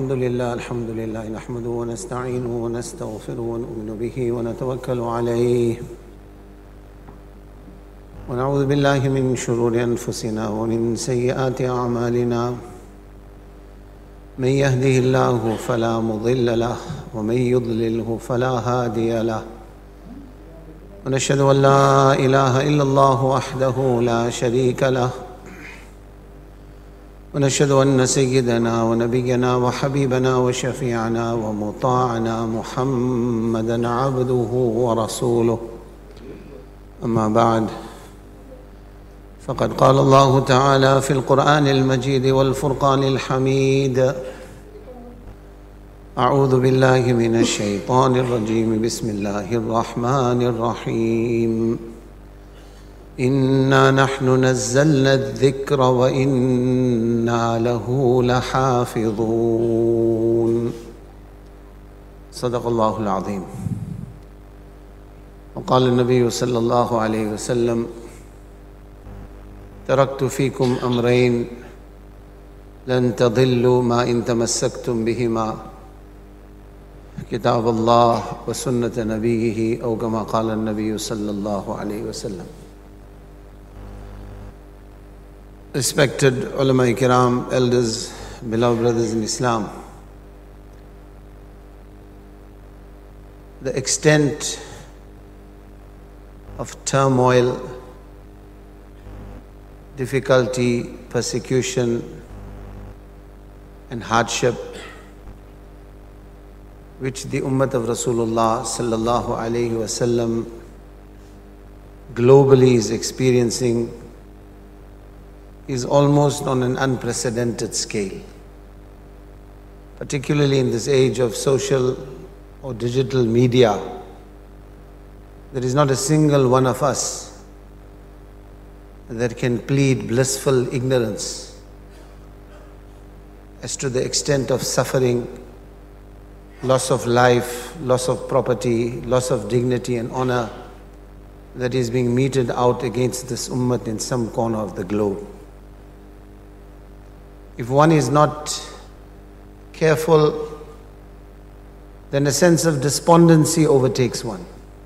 الحمد لله نحمده ونستعينه ونستغفره ونؤمن به ونتوكل عليه ونعوذ بالله من شرور أنفسنا ومن سيئات أعمالنا من يهده الله فلا مضل له ومن يضلله فلا هادي له ونشهد أن لا إله إلا الله وحده لا شريك له ونشهد أن سيدنا ونبينا وحبيبنا وشفيعنا ومطاعنا محمدًا عبده ورسوله أما بعد فقد قال الله تعالى في القرآن المجيد والفرقان الحميد أعوذ بالله من الشيطان الرجيم بسم الله الرحمن الرحيم إنا نحن نزلنا الذكر وإنا له لحافظون صدق الله العظيم. وقال النبي صلى الله عليه وسلم تركت فيكم أمرين لن تضلوا ما إن تمسكتم بهما كتاب الله وسنة نبيه أو كما قال النبي صلى الله عليه وسلم. Respected ulama kiram, elders, beloved brothers in Islam, the extent of turmoil, difficulty, persecution and hardship which the ummah of Rasulullah sallallahu alaihi wasallam globally is experiencing is almost on an unprecedented scale. Particularly in this age of social or digital media, there is not a single one of us that can plead blissful ignorance as to the extent of suffering, loss of life, loss of property, loss of dignity and honor that is being meted out against this ummah in some corner of the globe. If one is not careful, then a sense of despondency overtakes one.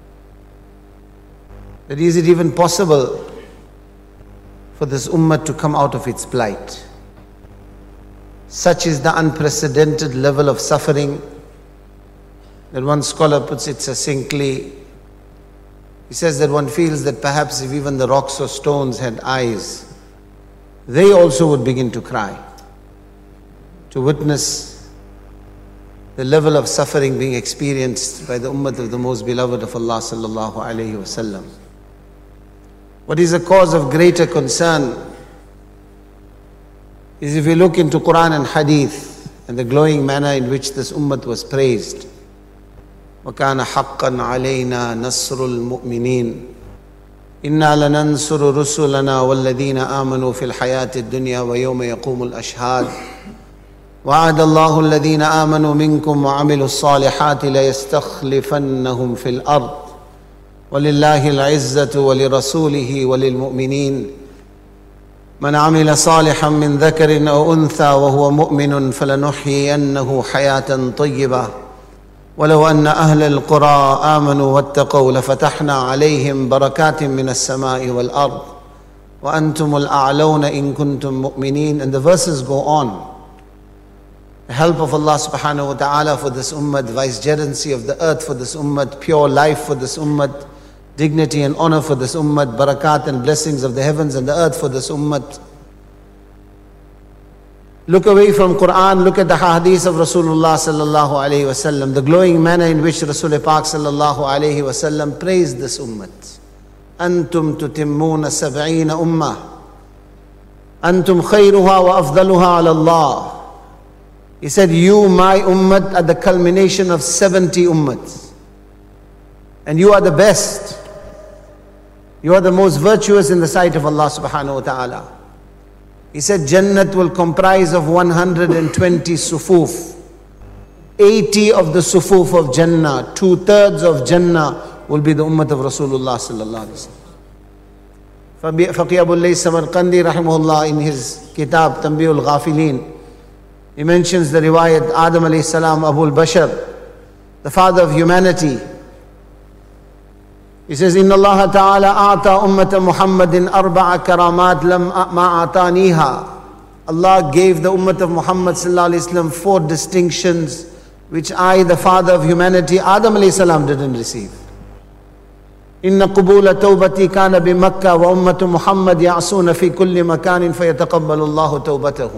That is it even possible for this ummah to come out of its plight? Such is the unprecedented level of suffering that one scholar puts it succinctly. He says that one feels that perhaps if even the rocks or stones had eyes, they also would begin to cry, to witness the level of suffering being experienced by the ummah of the most beloved of Allah sallallahu alaihi wasallam. What is a cause of greater concern is if we look into Quran and Hadith and the glowing manner in which this ummah was praised. وَكَانَ حَقًّا عَلَيْنَا نَصْرُ الْمُؤْمِنِينَ إِنَّا لَنَنْصُرُ رُسُلَنَا وَالَّذِينَ آمَنُوا فِي الْحَيَاةِ الدُّنْيَا وَيَوْمَ يَقُومُ الْأَشْهَادُ وعد الله الذين آمنوا منكم وعملوا الصالحات ليستخلفنهم في الأرض ولله العزة ولرسوله وللمؤمنين من عمل صالحا من ذكر أو أنثى وهو مؤمن فلنحيينه حياة طيبة ولو أن أهل القرى آمنوا واتقوا لفتحنا عليهم بركات من السماء والأرض وأنتم الأعلون إن كنتم مؤمنين. And the verses go on. The help of Allah subhanahu wa ta'ala for this ummah, vicegerency of the earth for this ummah, pure life for this ummah, dignity and honor for this ummah, barakat and blessings of the heavens and the earth for this ummah. Look away from Quran, look at the hadith of Rasulullah sallallahu alayhi wasallam, the glowing manner in which Rasul Pak sallallahu alayhi wasallam praised this ummah. Antum tutimmuna sab'ina ummah. Antum khayruha wa afdaluha ala Allah. He said, you, my ummah, are the culmination of 70 ummahs. And you are the best. You are the most virtuous in the sight of Allah subhanahu wa ta'ala. He said, Jannat will comprise of 120 sufuf. 80 of the sufuf of Jannah, 2/3 of Jannah will be the ummah of Rasulullah sallallahu alaihi wasallam. Faqih Abul Layth Samarqandi rahimahullah in his kitab Tanbihul Ghafilin, He mentions the riwayat Adam alayhi salam, Abul Bashar, the father of humanity. He says, Inna Allah ta'ala a'ta ummata Muhammadin arba'a karamat lam ma'ataniha. Allah gave the ummah of Muhammad sallallahu alayhi wasallam 4 distinctions which I, the father of humanity, Adam alayhi salam, didn't receive. Inna qubula tawbati kana bi Makkah wa ummatu Muhammad ya'asuna fi kulli makanin fayataqabbalu Allahu tawbatahum.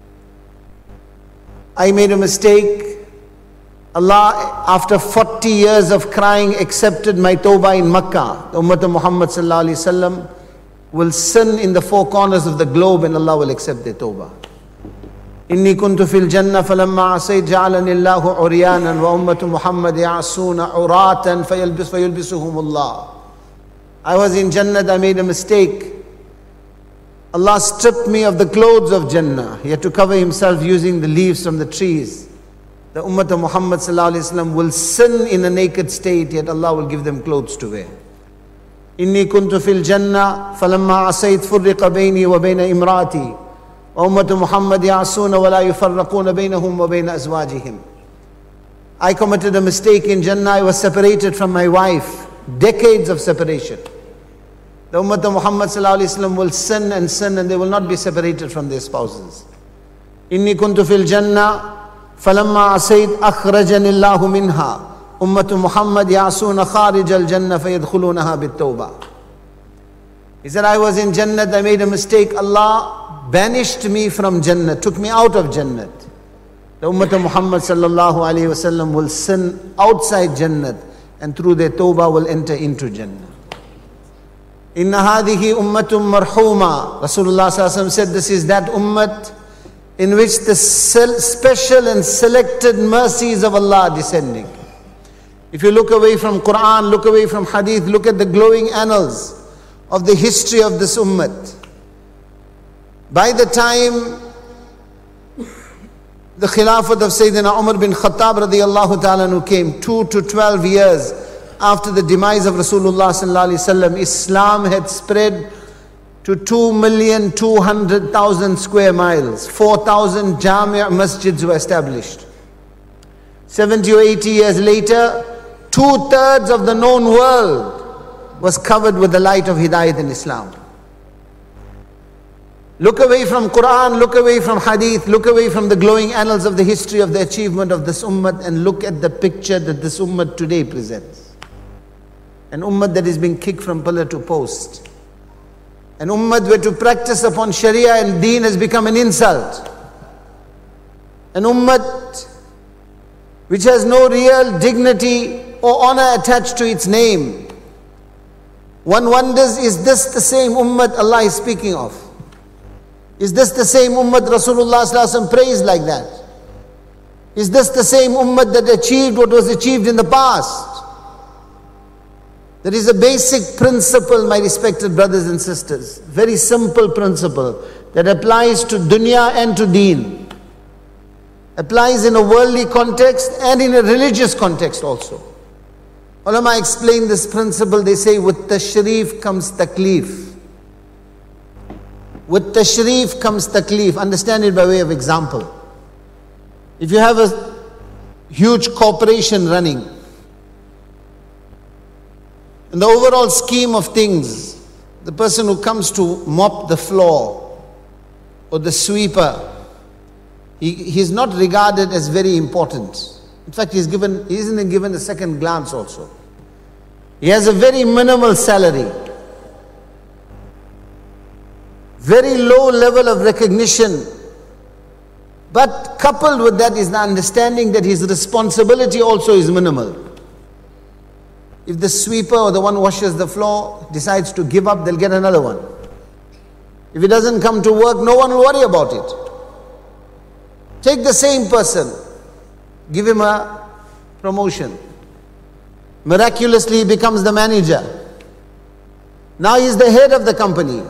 I made a mistake. Allah, after 40 years of crying, accepted my tawbah in Makkah. The ummah of Muhammad sallallahu alayhi wasallam will sin in the 4 corners of the globe and Allah will accept their tawbah. Inni kuntu fil jannah falamma asayt ja'alani Allahu uryanan wa ummatu Muhammad ya'asuna uratan fayulbisuhumullah. I was in Jannah, I made a mistake. Allah stripped me of the clothes of Jannah. He had to cover himself using the leaves from the trees. The ummah of Muhammad sallallahu alayhi wasallam will sin in a naked state, yet Allah will give them clothes to wear. Inni kuntu fil jannah falamma asayt furriqa bayni wa bayna imrati wa ummatu Muhammad ya'asuna wa la yufarraquna baynahum wa bayna azwajihim. I committed a mistake in Jannah. I was separated from my wife. Decades of separation. The ummah of Muhammad sallallahu alayhi wasallam will sin and they will not be separated from their spouses. Inni kuntu fil jannah falamma asayt akhrajani Allahu minha. Ummatu Muhammad ya'asuna kharij al-jannah fayadkhulunaha bit-tawbah. He said, I was in Jannah, I made a mistake. Allah banished me from Jannah, took me out of Jannah. The ummah of Muhammad sallallahu alayhi wasallam will sin outside Jannah and through their tawbah will enter into Jannah. Inna hadhihi ummatum marhuma. Rasulullah sallallahu alayhi wasallam said, this is that ummah in which the special and selected mercies of Allah are descending. If you look away from Quran, look away from Hadith, look at the glowing annals of the history of this ummah. By the time the Khilafat of Sayyidina Umar bin Khattab radiyallahu ta'ala anhu came, 2 to 12 years after the demise of Rasulullah sallallahu alaihi wasallam, Islam had spread to 2,200,000 square miles. 4,000 Jami' masjids were established. 70 or 80 years later, 2/3 of the known world was covered with the light of Hidayat in Islam. Look away from Quran, look away from Hadith, look away from the glowing annals of the history of the achievement of this ummah and look at the picture that this ummah today presents. An ummah that is being kicked from pillar to post. An ummah where to practice upon Sharia and Deen has become an insult. An ummah which has no real dignity or honor attached to its name. One wonders, is this the same ummah Allah is speaking of? Is this the same ummah Rasulullah sallallahu alaihi wasallam praised like that? Is this the same ummah that achieved what was achieved in the past? There is a basic principle, my respected brothers and sisters, very simple principle that applies to dunya and to deen. Applies in a worldly context and in a religious context also. Ulama explain this principle, they say with tashrif comes taklif. With tashrif comes taklif. Understand it by way of example. If you have a huge corporation running, in the overall scheme of things, the person who comes to mop the floor or the sweeper, he is not regarded as very important. In fact, he isn't given a second glance also. He has a very minimal salary. Very low level of recognition. But coupled with that is the understanding that his responsibility also is minimal. If the sweeper or the one who washes the floor decides to give up, they'll get another one. If he doesn't come to work, no one will worry about it. Take the same person, give him a promotion. Miraculously he becomes the manager. Now he is the head of the company.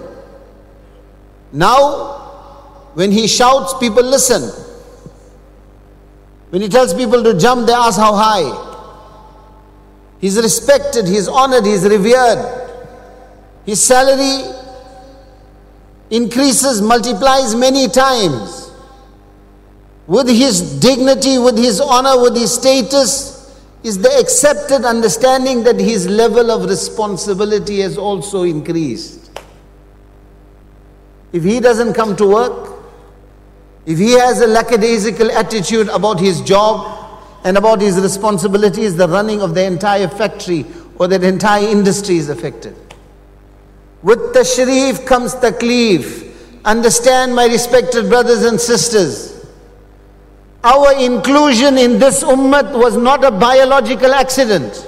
Now, when he shouts, people listen. When he tells people to jump, they ask how high. He's respected, he's honored, he's revered. His salary increases, multiplies many times. with his dignity, with his honor, with his status, is the accepted understanding that his level of responsibility has also increased. If he doesn't come to work, if he has a lackadaisical attitude about his job and about his responsibilities, the running of the entire factory or that entire industry is affected. With tashrif comes taklif. Understand, my respected brothers and sisters, our inclusion in this ummah was not a biological accident.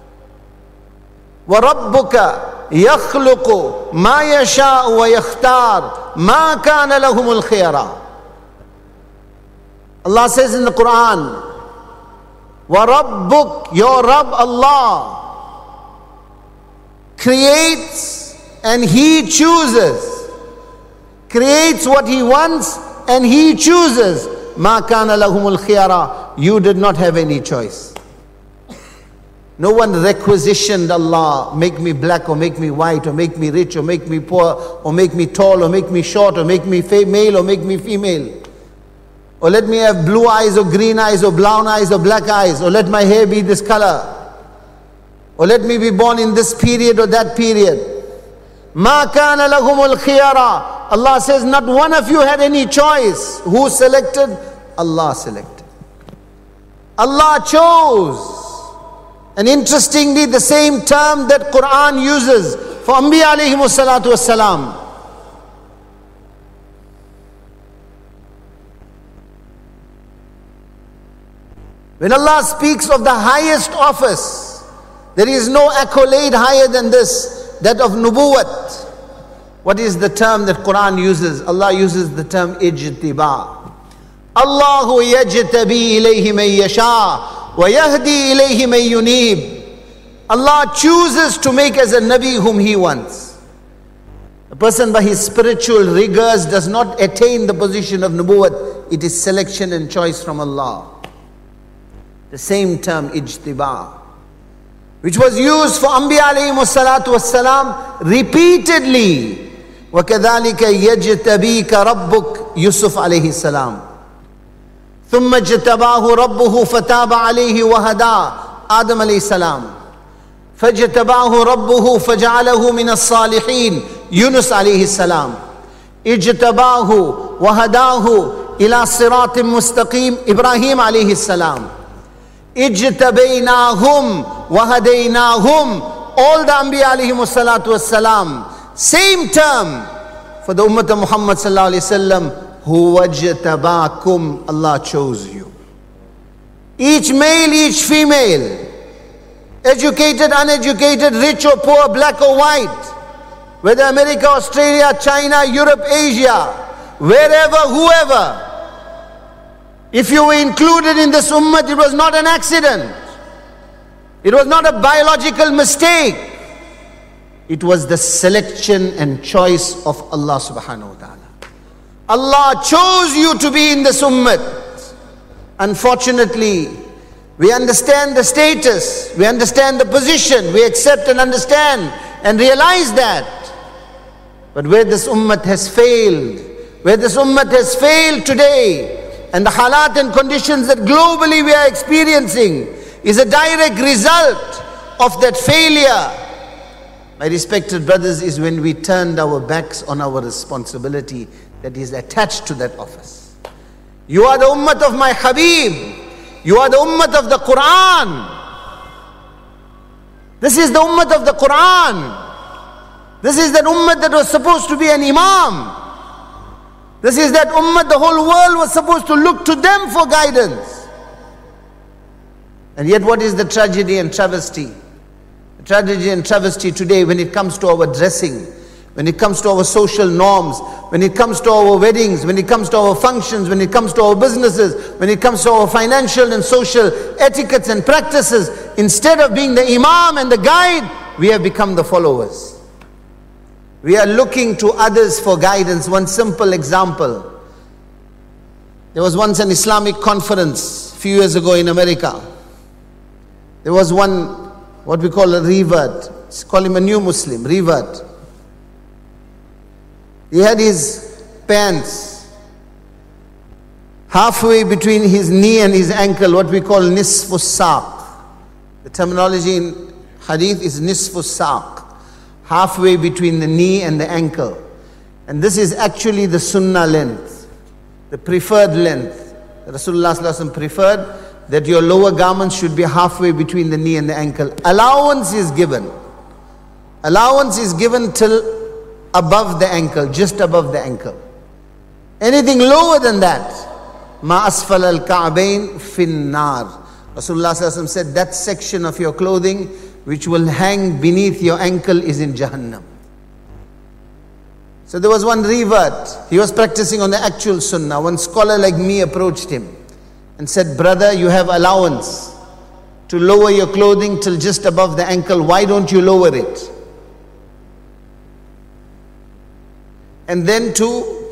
وَرَبُّكَ يَخْلُقُ مَا يَشَاءُ وَيَخْتَارُ مَا كَانَ لَهُمُ الْخِيَرَةُ. Allah says in the Quran, وَرَبُّكَ, your Rabb Allah creates and He chooses. Creates what He wants and He chooses. مَا كَانَ لَهُمُ الْخِيَرَةُ. You did not have any choice. No one requisitioned Allah, make me black or make me white or make me rich or make me poor or make me tall or make me short or make me male or make me female. Or let me have blue eyes or green eyes or brown eyes or black eyes, or let my hair be this color, or let me be born in this period or that period. مَا كَانَ لَهُمُ الْخِيَرَةُ. Allah says not one of you had any choice. Who selected? Allah selected. Allah chose. And interestingly, the same term that Quran uses for Anbiya alayhimu salatu wassalam. When Allah speaks of the highest office, there is no accolade higher than this, that of nubuwwat. What is the term that Quran uses? Allah uses the term ijtiba. Allahu yajtabi ilayhi man yasha wa yahdi ilayhi man yunib. Allah chooses to make as a Nabi whom He wants. A person by his spiritual rigors does not attain the position of nubuwwat. It is selection and choice from Allah. The same term, ijtiba, which was used for Anbiya alayhimu salatu wassalam repeatedly. وَكَذَلِكَ يَجْتَبِيكَ رَبُّكَ Yusuf alayhi salam. ثُمَّ اجْتَبَاهُ رَبُّهُ فَتَابَ عَلَيْهِ وَهَدَى Adam alayhi salam. فَاجْتَبَاهُ رَبُّهُ فَجَعَلَهُ مِنَ الصَّالِحِينَ Yunus alayhi salam. اجْتَبَاهُ وَهَدَاهُ إِلَى صِرَاطٍ مُسْتَقِيمٍ Ibrahim alayhi salam. اجْتَبَيْنَاهُمْ وَهَدَيْنَاهُمْ All the Anbiya alayhimu salatu wassalam. Same term for the Ummah of Muhammad sallallahu alayhi wasallam. Huwajtabakum, Allah chose you. Each male, each female, educated, uneducated, rich or poor, black or white, whether America, Australia, China, Europe, Asia, wherever, whoever. If you were included in this ummah, it was not an accident. It was not a biological mistake. It was the selection and choice of Allah subhanahu wa ta'ala. Allah chose you to be in this ummah. Unfortunately, we understand the status, we understand the position, we accept and understand and realize that. But where this ummah has failed, where this ummah has failed today, and the halat and conditions that globally we are experiencing is a direct result of that failure. My respected brothers, is when we turned our backs on our responsibility that is attached to that office. You are the ummah of my Habib. You are the ummah of the Quran. This is the ummah of the Quran. This is that ummah that was supposed to be an imam. This is that ummah the whole world was supposed to look to them for guidance. And yet what is the tragedy and travesty? The tragedy and travesty today when it comes to our dressing, when it comes to our social norms, when it comes to our weddings, when it comes to our functions, when it comes to our businesses, when it comes to our financial and social etiquettes and practices, instead of being the imam and the guide, we have become the followers. We are looking to others for guidance. One simple example. There was once an Islamic conference a few years ago in America. There was one, what we call a revert. Let's call him a new Muslim, revert. He had his pants halfway between his knee and his ankle, what we call nisfu saq. The terminology in hadith is nisfu saq, halfway between the knee and the ankle. And this is actually the sunnah length, the preferred length. Rasulullah sallallahu alaihi wasallam preferred that your lower garments should be halfway between the knee and the ankle. Allowance is given. Allowance is given till above the ankle, just above the ankle. Anything lower than that, ma asfal al-ka'bayn fin nar. Rasulullah sallallahu alaihi wasallam said that section of your clothing which will hang beneath your ankle is in Jahannam. So there was one revert. He was practicing on the actual sunnah. One scholar like me approached him and said, brother, you have allowance to lower your clothing till just above the ankle. Why don't you lower it? And then to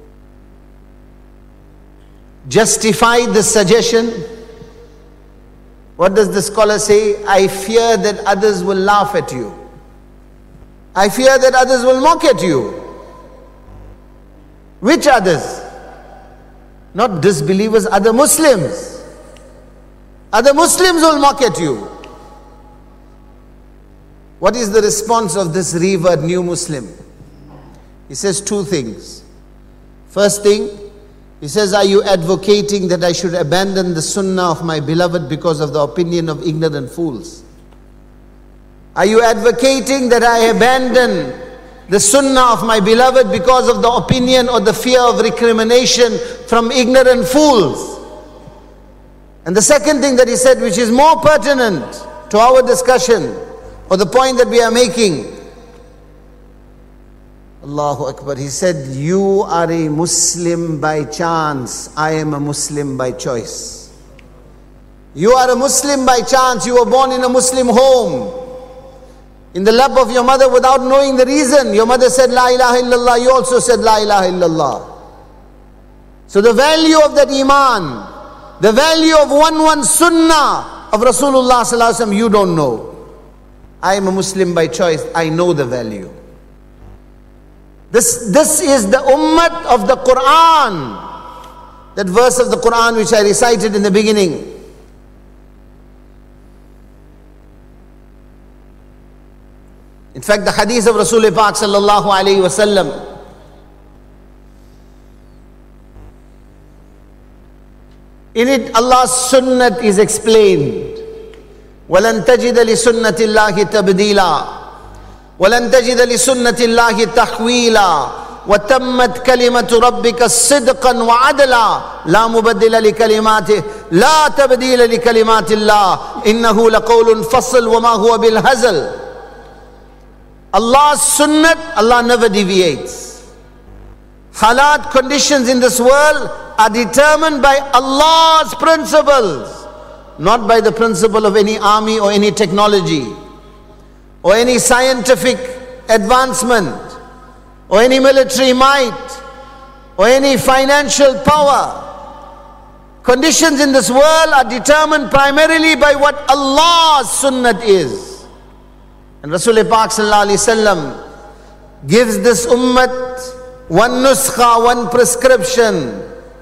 justify the suggestion, what does the scholar say? I fear that others will laugh at you. I fear that others will mock at you. Which others? Not disbelievers, other Muslims. Other Muslims will mock at you. What is the response of this revert new Muslim? He says two things. First thing, he says, are you advocating that I should abandon the sunnah of my beloved because of the opinion of ignorant fools? Are you advocating that I abandon the sunnah of my beloved because of the opinion or the fear of recrimination from ignorant fools? And the second thing that he said, which is more pertinent to our discussion or the point that we are making, Allahu Akbar, he said, you are a Muslim by chance, I am a Muslim by choice. You are a Muslim by chance, you were born in a Muslim home, in the lap of your mother without knowing the reason. Your mother said La ilaha illallah, you also said La ilaha illallah. So the value of that iman, the value of one sunnah of Rasulullah sallallahu alaihi wasallam, you don't know. I am a Muslim by choice, I know the value. This is the ummah of the Quran. That verse of the Quran which I recited in the beginning. In fact, the hadith of Rasulullah Pak sallallahu alayhi wa sallam, in it Allah's sunnat is explained. وَلَن تَجِدَ لِسُنَّةِ اللَّهِ تَبْدِيلًا وَلَن تَجِدَ لِسُنَّةِ اللَّهِ تَحْوِيلًا وَتَمَّتْ كَلِمَةُ رَبِّكَ صِدْقًا وَعَدْلًا لَا مُبَدِّلَ لِكَلِمَاتِهِ لَا تَبْدِيلَ لِكَلِمَاتِ اللَّهِ إِنَّهُ لَقَوْلٌ فَصْلٌ وَمَا هُوَ بِالْهَزْلِ. Allah's sunnat, Allah never deviates. Halat, conditions in this world are determined by Allah's principles, not by the principle of any army or any technology or any scientific advancement or any military might or any financial power. Conditions in this world are determined primarily by what Allah's sunnat is. And Rasulullah Pak sallallahu alaihi wasallam gives this ummat one nuskha, one prescription.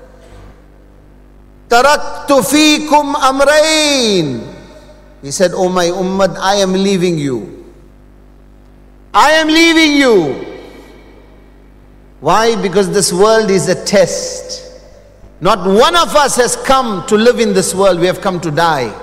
Taraktu fikum amrayn. He said, oh my ummat, I am leaving you. I am leaving you. Why? Because this world is a test. Not one of us has come to live in this world. We have come to die.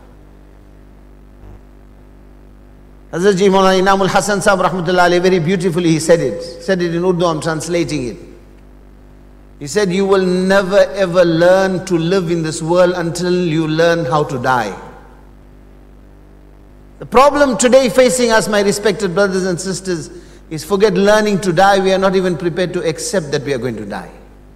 Hazrat Ji Maulana Inamul Hasan Sahib Rahmatullah Alayhi, very beautifully he said it in Urdu, I'm translating it. He said, you will never ever learn to live in this world until you learn how to die. The problem today facing us, my respected brothers and sisters, is forget learning to die, we are not even prepared to accept that we are going to die.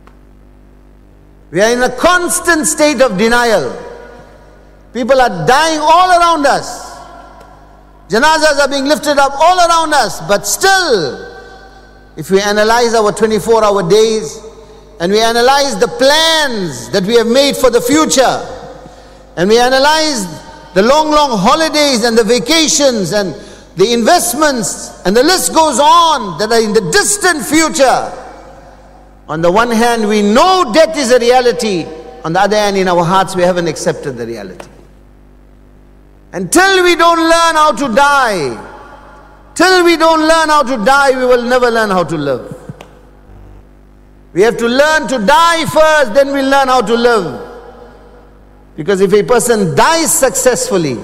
We are in a constant state of denial. People are dying all around us. Janazas are being lifted up all around us, but still, if we analyze our 24-hour days and we analyze the plans that we have made for the future and we analyze the long holidays and the vacations and the investments and the list goes on that are in the distant future, On the one hand, we know death is a reality. On the other hand, in our hearts, we haven't accepted the reality. Until we don't learn how to die, till we don't learn how to die, we will never learn how to live. We have to learn to die first, then we'll learn how to live. Because if a person dies successfully,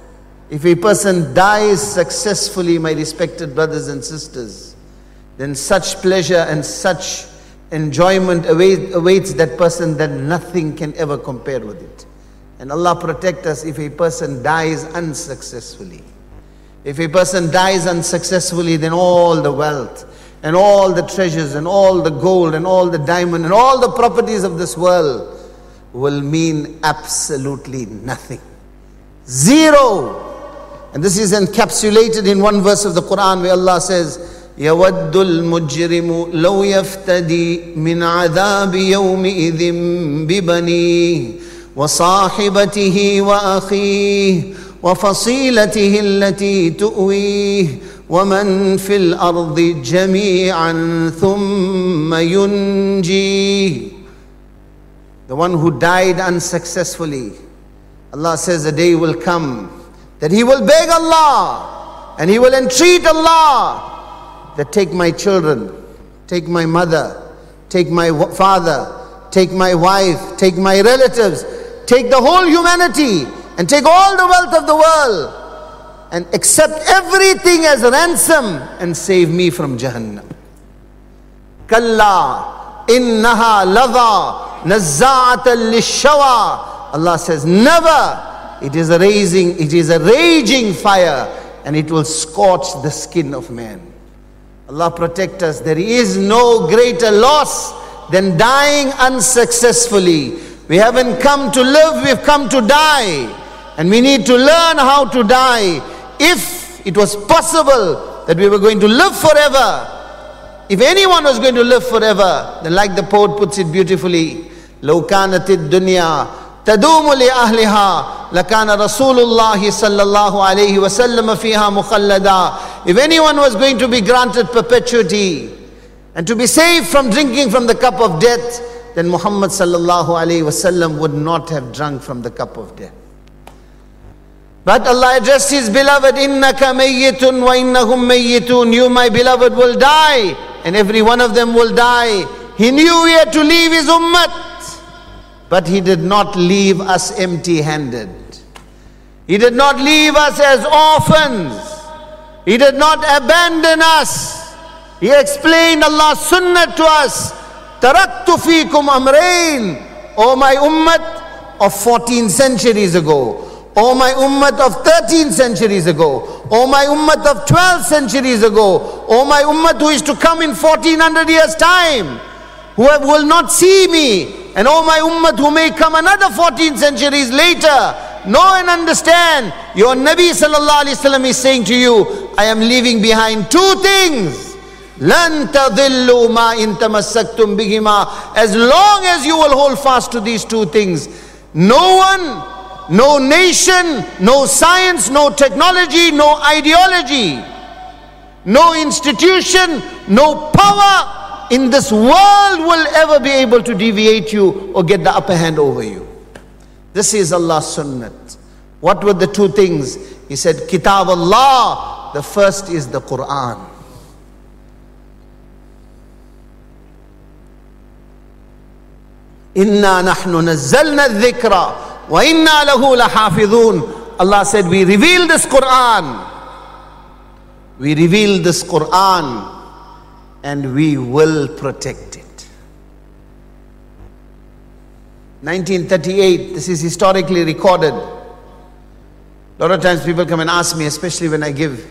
my respected brothers and sisters, then such pleasure and such enjoyment awaits that person that nothing can ever compare with it. And Allah protect us if a person dies unsuccessfully. If a person dies unsuccessfully, then all the wealth and all the treasures and all the gold and all the diamond and all the properties of this world will mean absolutely nothing. Zero. And this is encapsulated in one verse of the Quran where Allah says, يَوَدُّ الْمُجْرِمُ لَوْ يَفْتَدِي مِنْ عَذَابِ يَوْمِئِذٍ بِبَنِيهِ وَصَاحِبَتِهِ وَأَخِيهِ وَفَصِيلَتِهِ الَّتِي تُؤْوِيهِ وَمَنْ فِي الْأَرْضِ جَمِيعًا ثُمَّ يُنْجِيهِ. The one who died unsuccessfully, Allah says a day will come that he will beg Allah and he will entreat Allah that take my children, take my mother, take my father, take my wife, take my relatives, take the whole humanity and take all the wealth of the world and accept everything as ransom and save me from Jahannam. Kalla innaha ladha nazza'atan lishawa. Allah says, never. It is a raging fire and it will scorch the skin of man. Allah protect us. There is no greater loss than dying unsuccessfully. We haven't come to live, we've come to die. And we need to learn how to die. If it was possible that we were going to live forever, if anyone was going to live forever, then like the poet puts it beautifully, لو كانت الدنيا تدوم لأهلها لكان رسول الله صلى الله عليه وسلم فيها مخلدا. If anyone was going to be granted perpetuity and to be saved from drinking from the cup of death, then Muhammad sallallahu alaihi wasallam would not have drunk from the cup of death. But Allah addressed His beloved, innaka mayyitun wa innahum mayyitun. You, my beloved, will die and every one of them will die. He knew he had to leave his ummat, but He did not leave us empty-handed. He did not leave us as orphans. He did not abandon us. He explained Allah's sunnah to us. Taraktu fikum amrain. O my ummat of 14 centuries ago. O my ummat of 13 centuries ago. O my ummat of 12 centuries ago. O my ummat who is to come in 1400 years time, who will not see me. And O my ummat who may come another 14 centuries later, know and understand, your Nabi sallallahu alaihi wasallam is saying to you, I am leaving behind two things. لَن تَضِلُّوا مَا إِن تَمَسَّكْتُمْ بِهِمَا. As long as you will hold fast to these two things, no one, no nation, no science, no technology, no ideology, no institution, no power in this world will ever be able to deviate you or get the upper hand over you. This is Allah's sunnah. What were the two things? He said, Kitab Allah. The first is the Quran. Inna nahnu nazzalna dhikra wa inna lahu lahafidhun. Allah said, we reveal this Quran. We reveal this Quran and we will protect it. 1938, this is historically recorded. A lot of times people come and ask me, especially when I give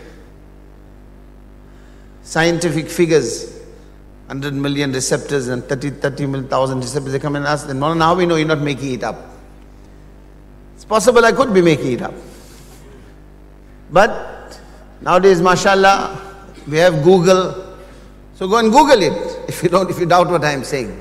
scientific figures, 100 million receptors and 30,000 receptors, they come and ask them, no, now we know you're not making it up. It's possible I could be making it up. But nowadays, mashallah, we have Google. So go and Google it if you doubt what I am saying.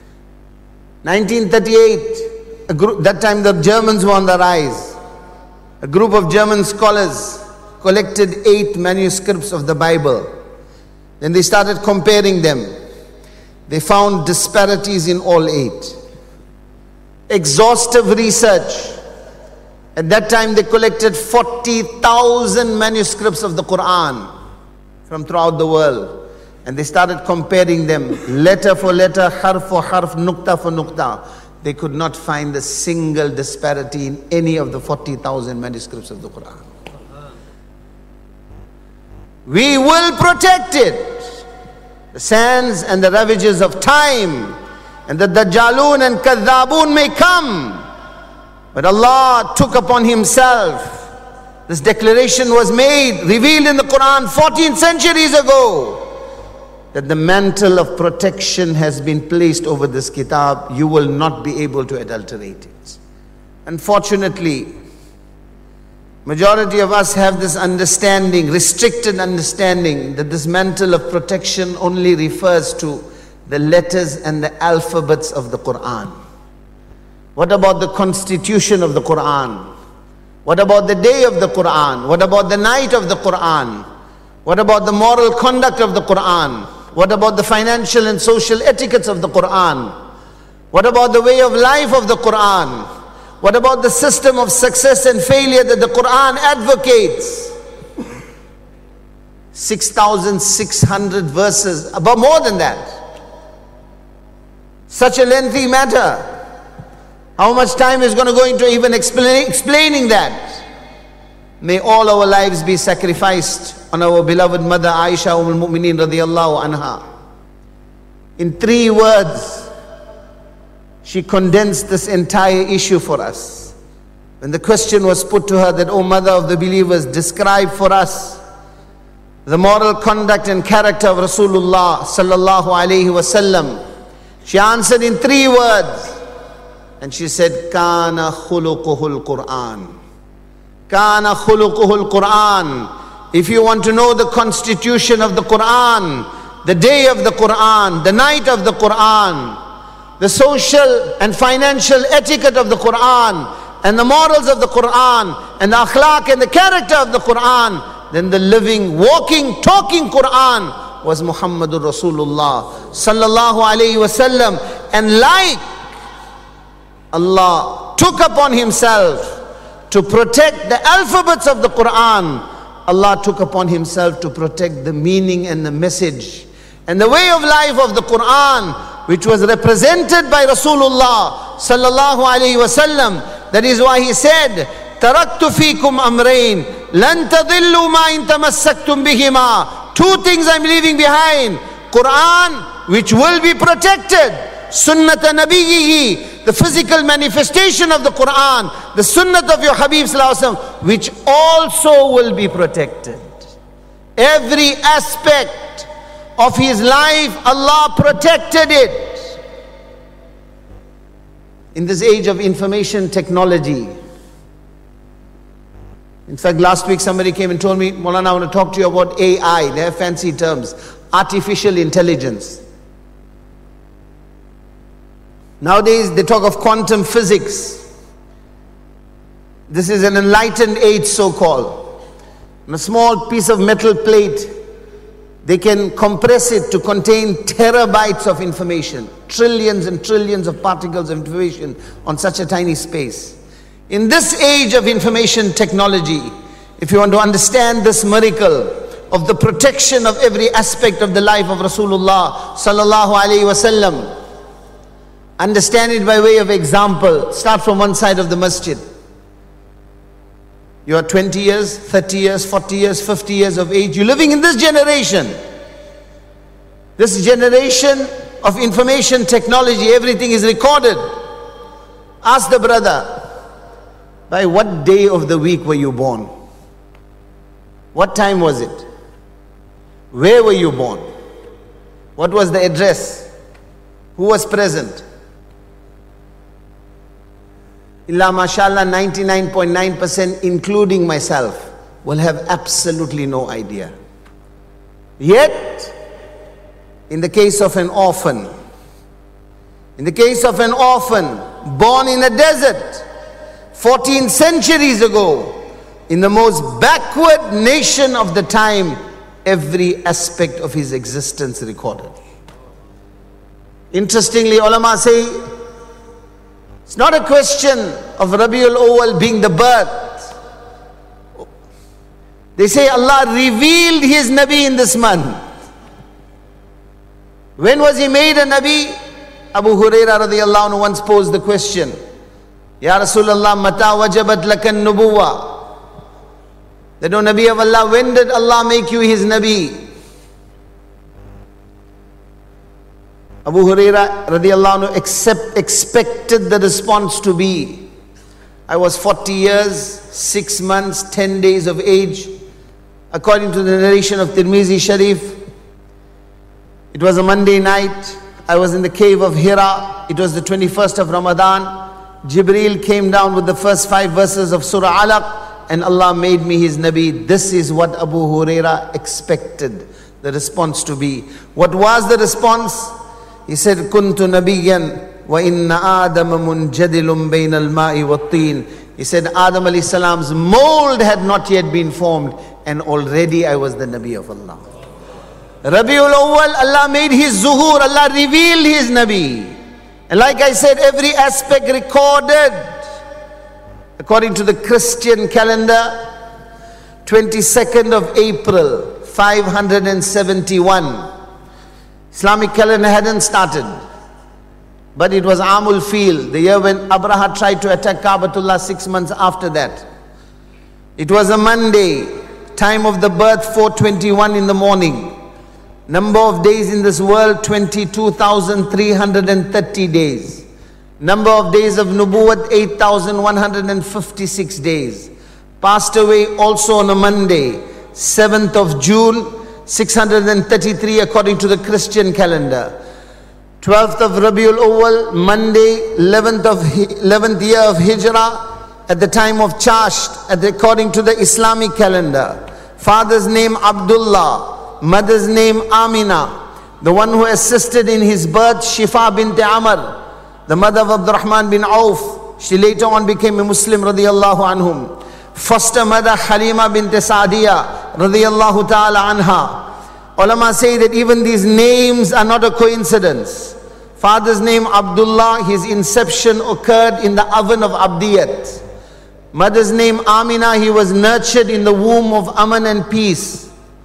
1938, that time the Germans were on the rise. A group of German scholars collected 8 manuscripts of the Bible. Then they started comparing them. They found disparities in all 8. Exhaustive research. At that time they collected 40,000 manuscripts of the Quran from throughout the world. And they started comparing them, letter for letter, harf for harf, nukta for nukta. They could not find a single disparity in any of the 40,000 manuscripts of the Quran. We will protect it. The sands and the ravages of time and the Dajjalun and Kadhabun may come. But Allah took upon Himself. This declaration was made, revealed in the Quran 14 centuries ago, that the mantle of protection has been placed over this kitab. You will not be able to adulterate it. Unfortunately, majority of us have this understanding, restricted understanding, that this mantle of protection only refers to the letters and the alphabets of the Quran. What about the constitution of the Quran? What about the day of the Quran? What about the night of the Quran? What about the moral conduct of the Quran? What about the financial and social etiquettes of the Quran? What about the way of life of the Quran? What about the system of success and failure that the Quran advocates? 6,600 verses, about more than that. Such a lengthy matter. How much time is going to go into even explaining that? May all our lives be sacrificed on our beloved mother Aisha al-Mu'mineen radiyallahu anha. In 3 words, she condensed this entire issue for us. When the question was put to her that, O mother of the believers, describe for us the moral conduct and character of Rasulullah sallallahu alayhi wasallam, she answered in 3 words. And she said, Kana khuluquhul Quran. Kana khuluquhul Quran. If you want to know the constitution of the Quran, the day of the Quran, the night of the Quran, the social and financial etiquette of the Quran, and the morals of the Quran, and the akhlaq and the character of the Quran, then the living, walking, talking Quran was Muhammadur Rasulullah sallallahu alayhi wasallam. And like Allah took upon Himself to protect the alphabets of the Quran, Allah took upon Himself to protect the meaning and the message and the way of life of the Quran, which was represented by Rasulullah sallallahu alayhi wasallam. That is why He said, Taraktu fikum amrain lan tadillu ma in tamassaktum bihima. 2 things I'm leaving behind: Quran, which will be protected, Sunnata Nabiyyihi, the physical manifestation of the Quran, the Sunnat of your Habib sallallahu alaihi wasallam, which also will be protected. Every aspect of his life, Allah protected it. In this age of information technology, in fact, last week somebody came and told me, Maulana, I want to talk to you about AI. They have fancy terms. Artificial intelligence. Nowadays they talk of quantum physics. This is an enlightened age, so-called. On a small piece of metal plate, they can compress it to contain terabytes of information, trillions and trillions of particles of information on such a tiny space. In this age of information technology, if you want to understand this miracle of the protection of every aspect of the life of Rasulullah sallallahu alaihi wasallam, understand it by way of example. Start from one side of the masjid. You are 20 years, 30 years, 40 years, 50 years of age. You're living in this generation. This generation of information technology, everything is recorded. Ask the brother, by what day of the week were you born? What time was it? Where were you born? What was the address? Who was present? Illa mashallah, 99.9%, including myself, will have absolutely no idea. Yet, in the case of an orphan, born in a desert 14 centuries ago, in the most backward nation of the time, every aspect of his existence recorded. Interestingly, ulama say, it's not a question of Rabiul Awwal being the birth. They say Allah revealed His Nabi in this month. When was He made a Nabi? Abu Hurairah radiyallahu anhu once posed the question, Ya Rasulullah, mata wajabat lakan nubuwa? That, O Nabi of Allah, when did Allah make you His Nabi? Abu Hurairah radiyallahu anhu expected the response to be, I was 40 years, 6 months, 10 days of age. According to the narration of Tirmizi Sharif, it was a Monday night. I was in the cave of Hira. It was the 21st of Ramadan. Jibreel came down with the first 5 verses of Surah Alaq, and Allah made me His Nabi. This is what Abu Hurairah expected the response to be. What was the response? He said, Kuntu Nabiyyan wa inna Adama munjadilum bain al-ma'i wat-teen. He said, Adam alayhi salam's mold had not yet been formed, and already I was the Nabi of Allah. Rabiul Awwal, Allah made His zuhur, Allah revealed His Nabi. And like I said, every aspect recorded. According to the Christian calendar, 22nd of April, 571. Islamic calendar hadn't started. But it was Amul Fil, the year when Abraha tried to attack Kaabatullah 6 months after that. It was a Monday, time of the birth 4:21 in the morning. Number of days in this world, 22,330 days. Number of days of Nubuwwat, 8,156 days. Passed away also on a Monday, 7th of June, 633 according to the Christian calendar. 12th of Rabiul Awwal, Monday, 11th year of Hijrah, at the time of Chasht, according to the Islamic calendar. Father's name Abdullah, mother's name Amina. The one who assisted in his birth, Shifa bint Amr, the mother of Abdurrahman bin Auf. She later on became a Muslim radiyallahu anhum. Foster mother Halima bint Sa'diyah radiyallahu ta'ala anha. Ulama say that even these names are not a coincidence. Father's name Abdullah, his inception occurred in the oven of Abdiyat. Mother's name Amina, he was nurtured in the womb of Aman and peace.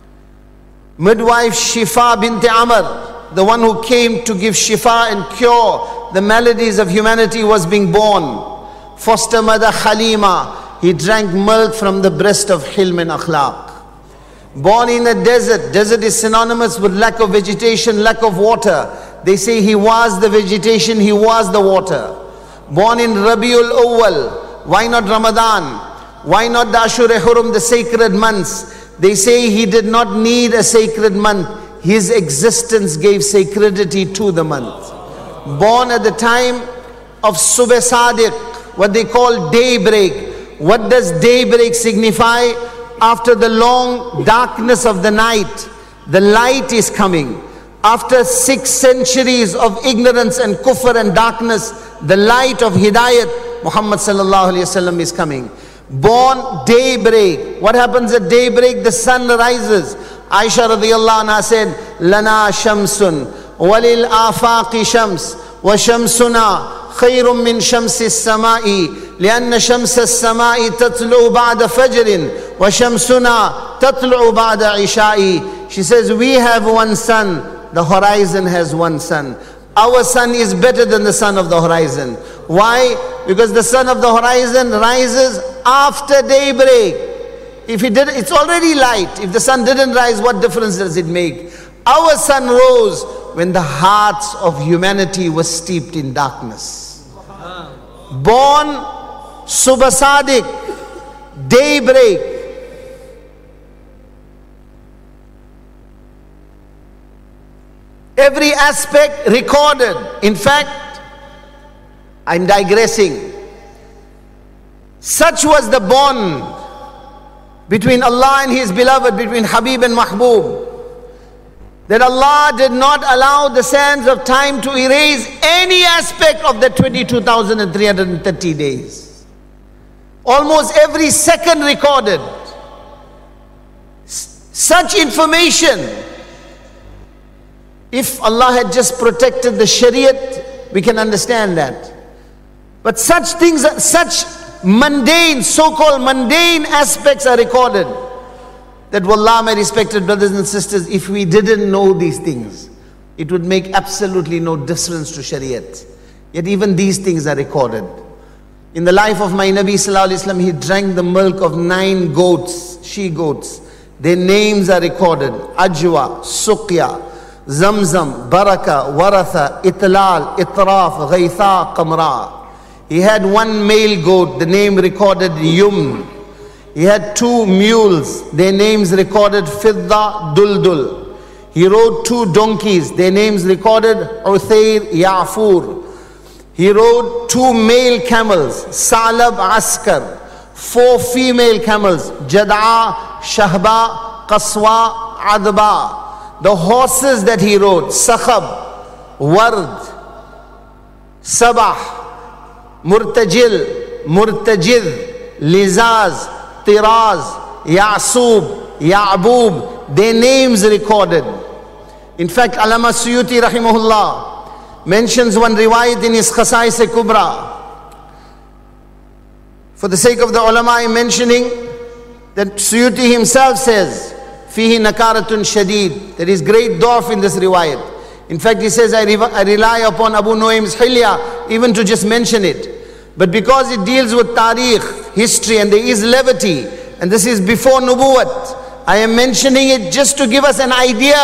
Midwife Shifa bint Amr, the one who came to give shifa and cure the maladies of humanity, was being born. Foster mother Halima, he drank milk from the breast of Hilm and Akhlaq. Born in a desert. Desert is synonymous with lack of vegetation, lack of water. They say he was the vegetation, he was the water. Born in Rabiul Awwal. Why not Ramadan? Why not the Ashur-e Hurum, the sacred months? They say he did not need a sacred month. His existence gave sacredity to the month. Born at the time of Subh Sadiq, what they call daybreak. What does daybreak signify? After the long darkness of the night, the light is coming. After 6 centuries of ignorance and kufr and darkness, the light of hidayat, Muhammad sallallahu alayhi wasallam, is coming. Born daybreak. What happens at daybreak? The sun rises. Aisha radiyallahu anha said, Lana shamsun, walil afaqi shams, wa shamsuna khayrun min shamsi samai, lianna shamsa samai tatlu ba'da fajrin, wa shamsuna tatlu ba'da isha'i. She says, we have one sun, the horizon has one sun. Our sun is better than the sun of the horizon. Why? Because the sun of the horizon rises after daybreak. If it did, it's already light. If the sun didn't rise, what difference does it make? Our sun rose when the hearts of humanity were steeped in darkness. Born Subh Sadiq, daybreak. Every aspect recorded. In fact, I'm digressing. Such was the bond between Allah and His beloved, between Habib and Mahbub, that Allah did not allow the sands of time to erase any aspect of the 22,330 days. Almost every second recorded. Such information If Allah had just protected the Shariat, we can understand that. But such things, such mundane, so-called mundane aspects are recorded. That wallah, my respected brothers and sisters, if we didn't know these things, it would make absolutely no difference to Shariat. Yet even these things are recorded. In the life of my Nabi Sallallahu Alaihi Wasallam, he drank the milk of 9 goats, she-goats. Their names are recorded. Ajwa, Suqya, Zamzam, Baraka, Waratha, Itlal, Itraf, Ghaitha, Qamra. He had 1 male goat, the name recorded Yumn. He had 2 mules, their names recorded Fidda, Duldul. He rode 2 donkeys, their names recorded Uthair, Ya'fur. He rode 2 male camels, Salab, Askar. 4 female camels, Jad'a, Shahba, Qaswa, Adba. The horses that he rode, Sakhab, Ward, Sabah, Murtajil, Murtajid, Lizaz, Tiraz, Ya'sub, Ya'bub, their names recorded. In fact, Allama Suyuti rahimahullah mentions one riwayat in his Khasais Kubra. For the sake of the ulama, I'm mentioning that Suyuti himself says, Fihi nakaratun shadid. There is great dwarf in this riwayat. In fact, he says, I rely upon Abu Nuaym's Hilya even to just mention it. But because it deals with tarikh, history, and there is levity, and this is before Nubuwat, I am mentioning it just to give us an idea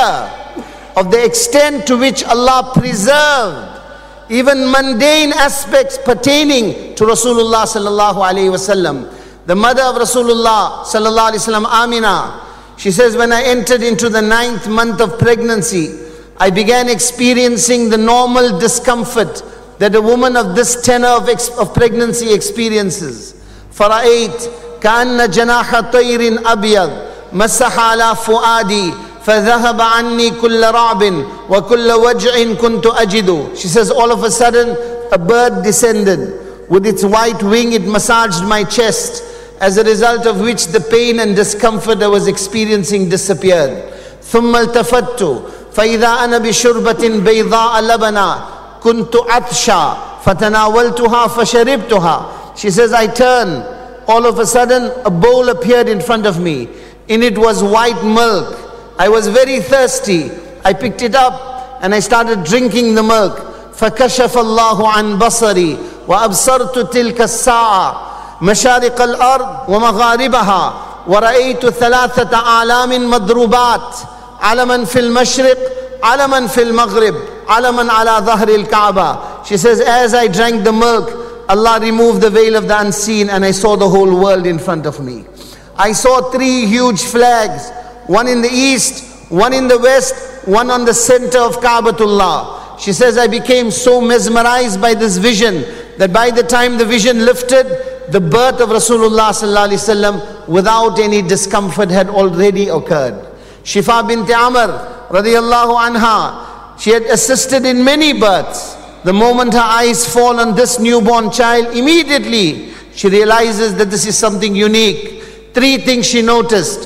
of the extent to which Allah preserved even mundane aspects pertaining to Rasulullah sallallahu alaihi wasallam. The mother of Rasulullah sallallahu alaihi wasallam, Amina, she says, when I entered into the 9th month of pregnancy, I began experiencing the normal discomfort that a woman of this tenor of pregnancy experiences. فَرَأَيْتْ كَأَنَّ جَنَاحَ طَيْرٍ أَبْيَضٍ مَسَّحَ عَلَى فُؤَادِي فَذَهَبَ عَنِّي كُلَّ رَعْبٍ وَكُلَّ وَجْعٍ كُنْتُ أَجِدُ. She says, all of a sudden, a bird descended. With its white wing, it massaged my chest, as a result of which the pain and discomfort I was experiencing disappeared. ثُمَّ الْتَفَتُّ فَإِذَا أَنَا بِشُرْبَةٍ بَيْضَاءَ لَبَنًا كُنْتُ أَطْشَى فَتَنَاوَلْتُهَا فَشَرِبْتُهَا. She says, I turned. All of a sudden, a bowl appeared in front of me. In it was white milk. I was very thirsty. I picked it up and I started drinking the milk. فَكَشَفَ اللَّهُ عَنْ بَصَرِي وَأَبْصَرْتُ تِلْكَ السَّاعَةِ مَشَارِقَ الْأَرْضِ وَمَغَارِبَهَا وَرَأَيْتُ 3 أعلام مضروبات علما في المشرق علما في المغرب علما على ظهر الكعبة. She says, as I drank the milk, Allah removed the veil of the unseen and I saw the whole world in front of me. I saw 3 huge flags, one in the east, one in the west, one on the center of Ka'batullah. She says, I became so mesmerized by this vision that by the time the vision lifted, the birth of Rasulullah sallallahu alaihi wasallam without any discomfort had already occurred. Shifa bint Amr radiyallahu anha, she had assisted in many births. The moment her eyes fall on this newborn child, immediately she realizes that this is something unique. 3 things she noticed.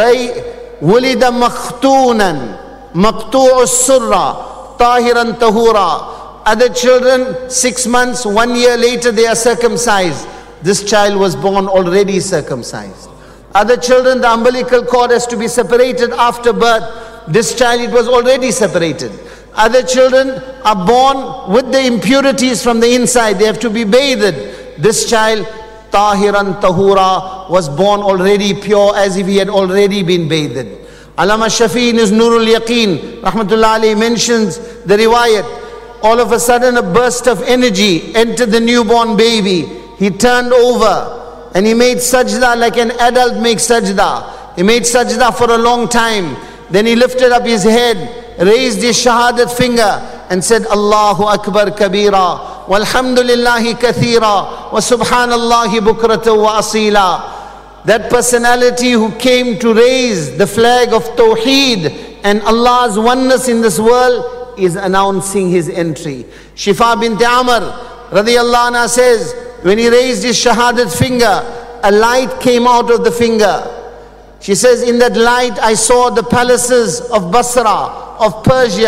ولد مختونا مقطوع السرة طاهرا طهورا. Other children, 6 months, 1 year later they are circumcised. This child was born already circumcised. Other children, the umbilical cord has to be separated after birth. This child, it was already separated. Other children are born with the impurities from the inside. They have to be bathed. This child, Tahiran Tahura, was born already pure as if he had already been bathed. Allama Shafi in his Nurul Yaqeen, Rahmatullah alayhi, mentions the riwayat. All of a sudden a burst of energy entered the newborn baby. He turned over and he made sajda like an adult makes sajda. He made sajda for a long time. Then he lifted up his head, raised his shahadat finger and said, Allahu Akbar kabira, walhamdulillahi kathira, wa subhanallahi bukrata wa asila. That personality who came to raise the flag of Tawheed and Allah's oneness in this world is announcing his entry. Shifa bint Amr radiyallahu anha says, when he raised his shahadat finger, a light came out of the finger. She says, in that light I saw the palaces of Basra, of Persia,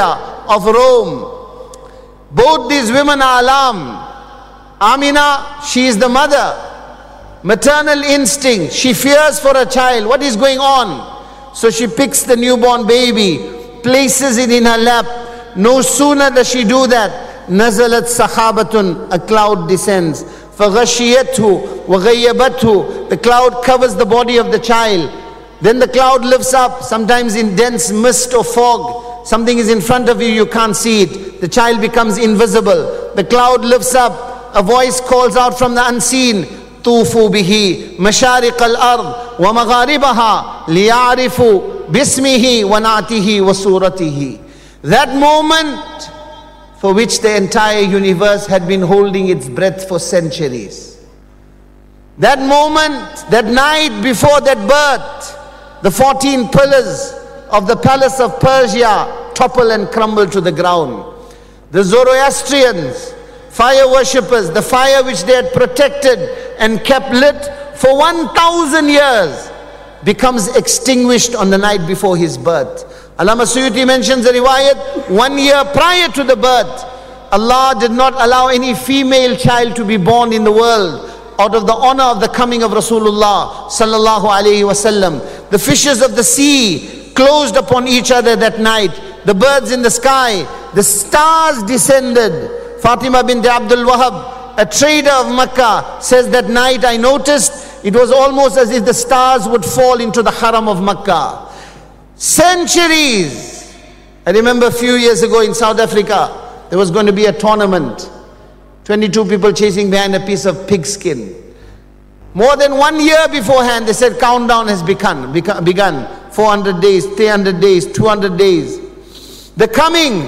of Rome. Both these women are alarmed. Amina, she is the mother. Maternal instinct. She fears for her child. What is going on? So she picks the newborn baby, places it in her lap. No sooner does she do that, nazalat sahabatun, a cloud descends. فَغَشِيَتْهُ وَغَيَّبَتْهُ, the cloud covers the body of the child. Then the cloud lifts up, sometimes in dense mist or fog. Something is in front of you, you can't see it. The child becomes invisible. The cloud lifts up, a voice calls out from the unseen, طُوفُوا بِهِ مَشَارِقَ الْأَرْضِ وَمَغَارِبَهَا لِيَعْرِفُوا بِاسْمِهِ وَنَعْتِهِ وَسُورَتِهِ. That moment for which the entire universe had been holding its breath for centuries. That moment, that night before that birth, the 14 pillars of the palace of Persia topple and crumble to the ground. The Zoroastrians, fire worshippers, the fire which they had protected and kept lit for 1,000 years, becomes extinguished on the night before his birth. Allama Suyuti mentions a riwayat, 1 year prior to the birth, Allah did not allow any female child to be born in the world out of the honor of the coming of Rasulullah sallallahu alaihi wasallam. The fishes of the sea closed upon each other that night. The birds in the sky, the stars descended. Fatima bint Abdul Wahab, a trader of Makkah, says that night I noticed it was almost as if the stars would fall into the haram of Makkah. Centuries. I remember a few years ago in South Africa, there was going to be a tournament. 22 people chasing behind a piece of pig skin. More than 1 year beforehand, they said countdown has begun. 400 days, 300 days, 200 days. The coming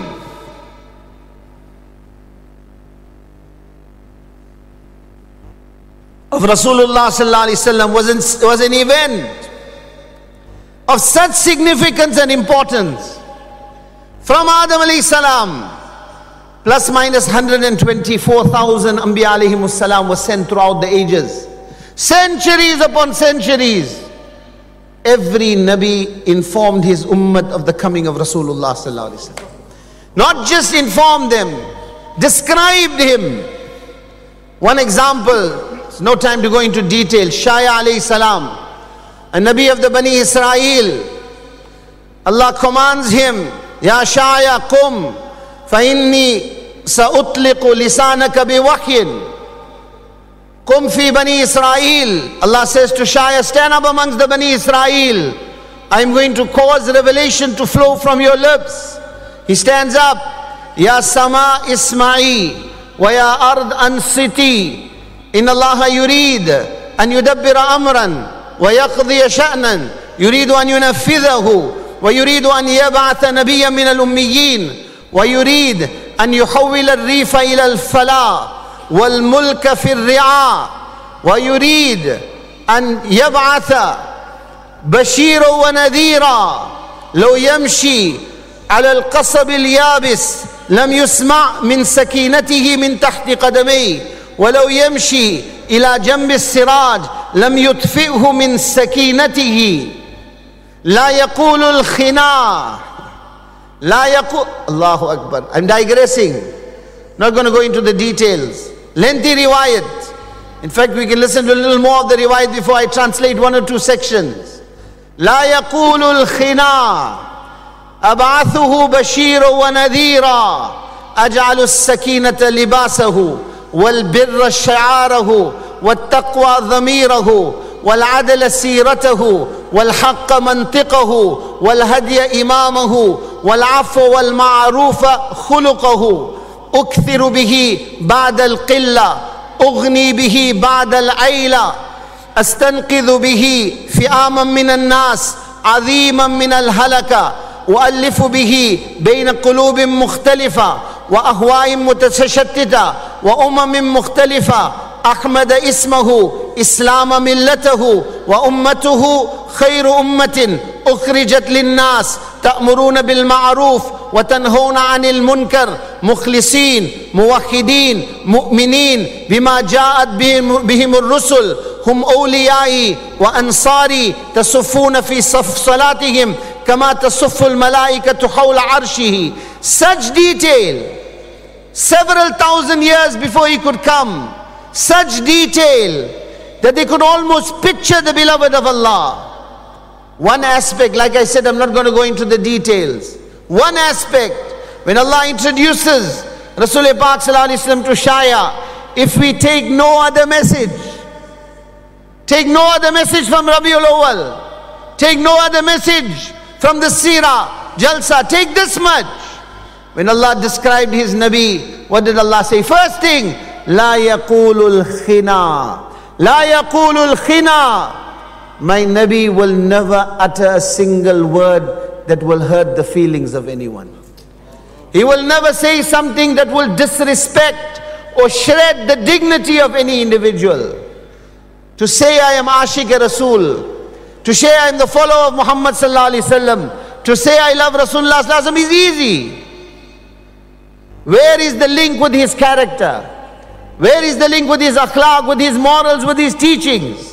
of Rasulullah sallallahu alaihi wasallam was an event of such significance and importance. From Adam alayhi salam, plus minus 124,000 Anbiya alayhimus salam was sent throughout the ages. Centuries upon centuries. Every Nabi informed his ummah of the coming of Rasulullah sallallahu alaihi wasallam. Not just informed them, described him. One example, it's no time to go into detail. Shaya alayhi salam, a Nabi of the Bani Israel. Allah commands him, Ya Shaya qum, fa inni sa'utliqu lisanaka biwahyin. Qum fi Bani Israel. Allah says to Shaya, stand up amongst the Bani Israel. I'm going to cause revelation to flow from your lips. He stands up. Ya Sama Isma'i, wa ya Ard Ansiti. Inna Allah yurid an yudabbira amran. ويقضي شأنا يريد أن ينفذه ويريد أن يبعث نبيا من الأميين ويريد أن يحول الريف إلى الفلاة والملك في الرعاء ويريد أن يبعث بشيرا ونذيرا لو يمشي على القصب اليابس لم يسمع من سكينته من تحت قدميه ولو يمشي إلى جنب السراج لم يطفئه من سكينته لا يقول الخنا لا يقول الله أكبر. I'm digressing, not going to go into the details. Lengthy riwayat. In fact, we can listen to a little more of the riwayat before I translate one or two sections. لا يقول الخنا أبعثه بشيرا ونذيرا أجعل السكينة لباسه والبر شعاره والتقوى ضميره والعدل سيرته والحق منطقه والهدي إمامه والعفو والمعروف خلقه أكثر به بعد القلة أغني به بعد العيلة أستنقذ به فئاما من الناس عظيما من الهلكة أؤلف به بين قلوب مختلفة وأهواء متشتتة وأمم مختلفة أحمد اسمه إسلام ملته وأمته خير أمة أخرجت للناس تأمرون بالمعروف وتنهون عن المنكر مخلصين موحدين مؤمنين بما جاءت بهم الرسل هم أوليائي وأنصاري تصفون في صف صلاتهم كما تصف الملائكة حول عرشه such detail, several thousand years before he could come, such detail that they could almost picture the beloved of Allah. One aspect, like I said, I'm not going to go into the details. One aspect, when Allah introduces Rasul Pak Sallallahu Alaihi Wasallam to Shaya, if we take no other message from Rabiul Awwal, take no other message from the Seerah, Jalsa, take this much. When Allah described His Nabi, what did Allah say? First thing, La yaqulul khina. La yaqulul khina. My Nabi will never utter a single word that will hurt the feelings of anyone. He will never say something that will disrespect or shred the dignity of any individual. To say I am Ashiq Rasul, to say I am the follower of Muhammad Sallallahu Alaihi Wasallam, to say I love Rasulullah Sallallahu Alaihi Wasallam is easy. Where is the link with his character? Where is the link with his akhlaq, with his morals, with his teachings?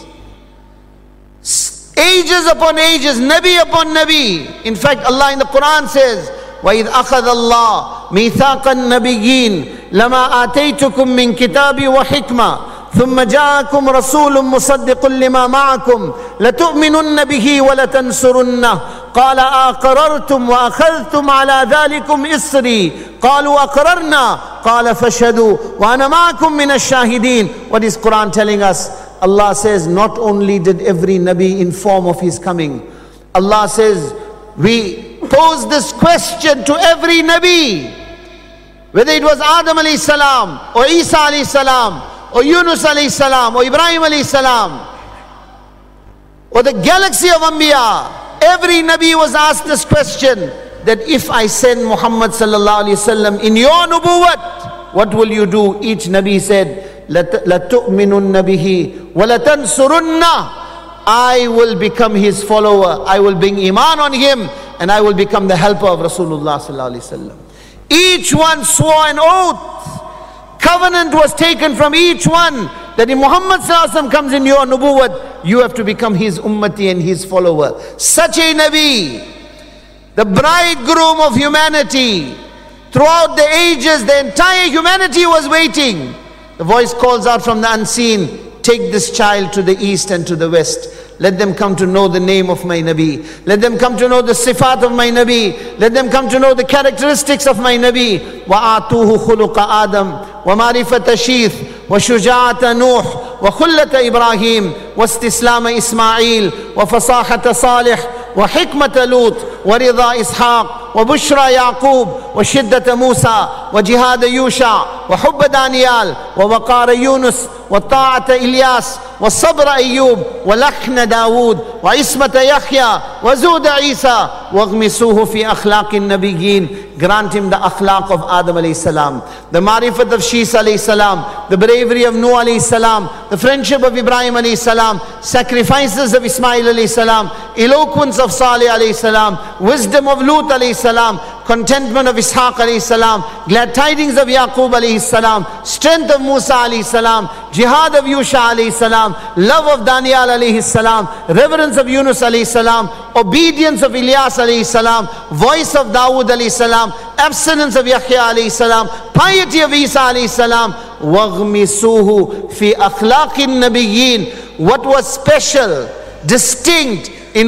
Ages upon ages, Nabi upon Nabi. In fact, Allah in the Quran says, وَإِذْ أَخَذَ اللَّهُ مِيثَاقَ النَّبِيِّينَ لَمَا آتَيْتُكُم مِّن كِتَابٍ وَحِكْمَةٍ ثم جاءكم رسول مصدق لما معكم لتؤمنن به ولتنصرنه قال أقررتم وأخذتم على ذلكم إصري قالوا أقررنا قال فاشهدوا وأنا معكم من الشاهدين. What is Quran telling us? Allah says not only did every Nabi inform of his coming, Allah says we pose this question to every Nabi, whether it was Adam alayhi salam or Isa alayhi salam or Yunus alayhi salam, or Ibrahim alayhi salam, or the galaxy of Anbiya. Every Nabi was asked this question, that if I send Muhammad sallallahu alayhi wasallam in your nubuwwat, what will you do? Each Nabi said, لَتُؤْمِنُنَّ بِهِ وَلَتَنْصُرُنَّ. I will become his follower, I will bring iman on him, and I will become the helper of Rasulullah sallallahu alayhi wasallam. Each one swore an oath. Covenant was taken from each one that if Muhammad Sallallahu Alaihi Wasallam comes in your nubuwwat, you have to become his ummati and his follower. Such a Nabi, the bridegroom of humanity. Throughout the ages, the entire humanity was waiting. The voice calls out from the unseen, take this child to the east and to the west. Let them come to know the name of my Nabi. Let them come to know the sifat of my Nabi. Let them come to know the characteristics of my Nabi. وَآتُوهُ خُلُقَ آدَمْ وَمَعْرِفَةَ شِيث وَشُجَاعَةَ نُوح وَخُلَّةَ إِبْرَاهِيمَ وَاسْتِسْلَامَ إِسْمَاعِيلَ وَفَصَاحَةَ صَالِحٍ وحكمة لوط ورضا إسحاق وبشرى يعقوب وشدة موسى وجهاد يوشع وحب دانيال ووقار يونس وطاعة إلياس والصبر أيوب ولحن داود وعصمة يحيى وزود عيسى واغمسوه في أخلاق النبيين. Grant him the akhlaq of Adam alayhi salam, the marifat of Shis alayhi salam, the bravery of Nuh alayhi salam, the friendship of Ibrahim alayhi salam, sacrifices of Ismail alayhi salam, eloquence of Salih alayhi salam, wisdom of Lut alayhi salam, contentment of Ishaq alayhi salam, glad tidings of Yaqub alayhi salam, strength of Musa alayhi salam, jihad of Yusha alayhi salam, love of Daniel alayhi salam, reverence of Yunus alayhi salam, obedience of Ilyas alayhi salam, voice of Dawood alayhi salam, abstinence of Yahya alayhi salam, piety of Isa alayhi salam. وَغْمِسُوهُ فِي أَخْلَاقِ النَّبِيِّينَ. What was special, distinct in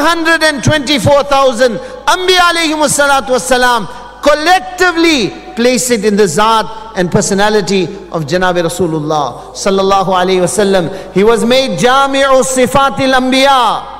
124,000 Anbiya alayhimu salatu wassalam, collectively place it in the Zat and personality of Janabi Rasulullah sallallahu alayhi wasallam. He was made Jami'u Sifatil Anbiya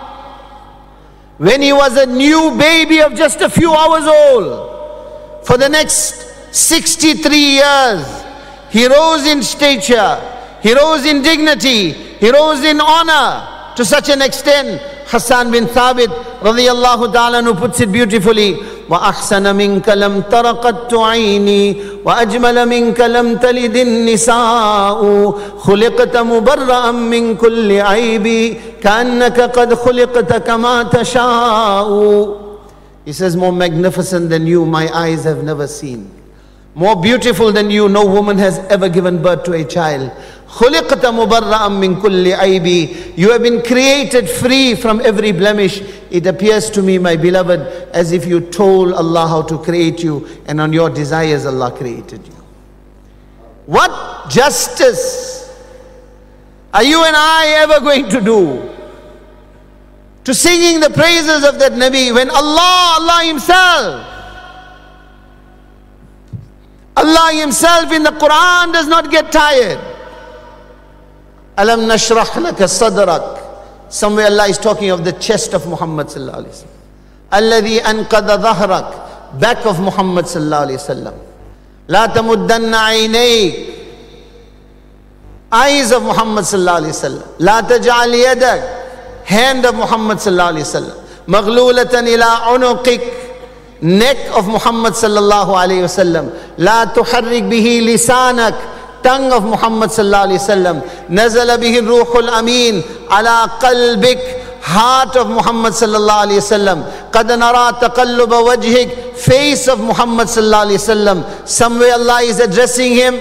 when he was a new baby of just a few hours old. For the next 63 years, he rose in stature, he rose in dignity, he rose in honor to such an extent. Hassan bin Thabit radiyallahu ta'ala who puts it beautifully, وَأَحْسَنَ مِنْكَ لَمْ تَرَقَتْ عَيْنِي وَأَجْمَلَ مِنْكَ لَمْ تَلِدِ النِّسَاءُ خُلِقْتَ مُبَرَّأً مِنْ كُلِّ عَيْبِ كَأَنَّكَ قَدْ خُلِقْتَ كَمَا تَشَاءُ. He says, more magnificent than you, my eyes have never seen. More beautiful than you, no woman has ever given birth to a child. خُلِقْتَ مُبَرَّأً مِّن كُلِّ عَيْبٍ. You have been created free from every blemish. It appears to me, my beloved, as if you told Allah how to create you, and on your desires Allah created you. What justice are you and I ever going to do to singing the praises of that Nabi when Allah Himself in the Quran does not get tired? Alam nashrah laka sadrak. Somewhere Allah is talking of the chest of Muhammad sallallahu alaihi wasallam. Alladhi anqadha dhahrak, back of Muhammad sallallahu alaihi wasallam. La tamuddanna aynayk, eyes of Muhammad sallallahu alaihi wasallam. La taj'al yadak, hand of Muhammad sallallahu alaihi wasallam. Maghlulatan ila unuqik, neck of Muhammad sallallahu alaihi wasallam. La tuharrik bihi lisanak, tongue of Muhammad sallallahu alaihi wasallam. Nazala bihi ruhul amin ala qalbik, heart of Muhammad sallallahu alaihi wasallam. Qad nara taqalluba wajhik, face of Muhammad sallallahu alaihi wasallam. Somewhere Allah is addressing him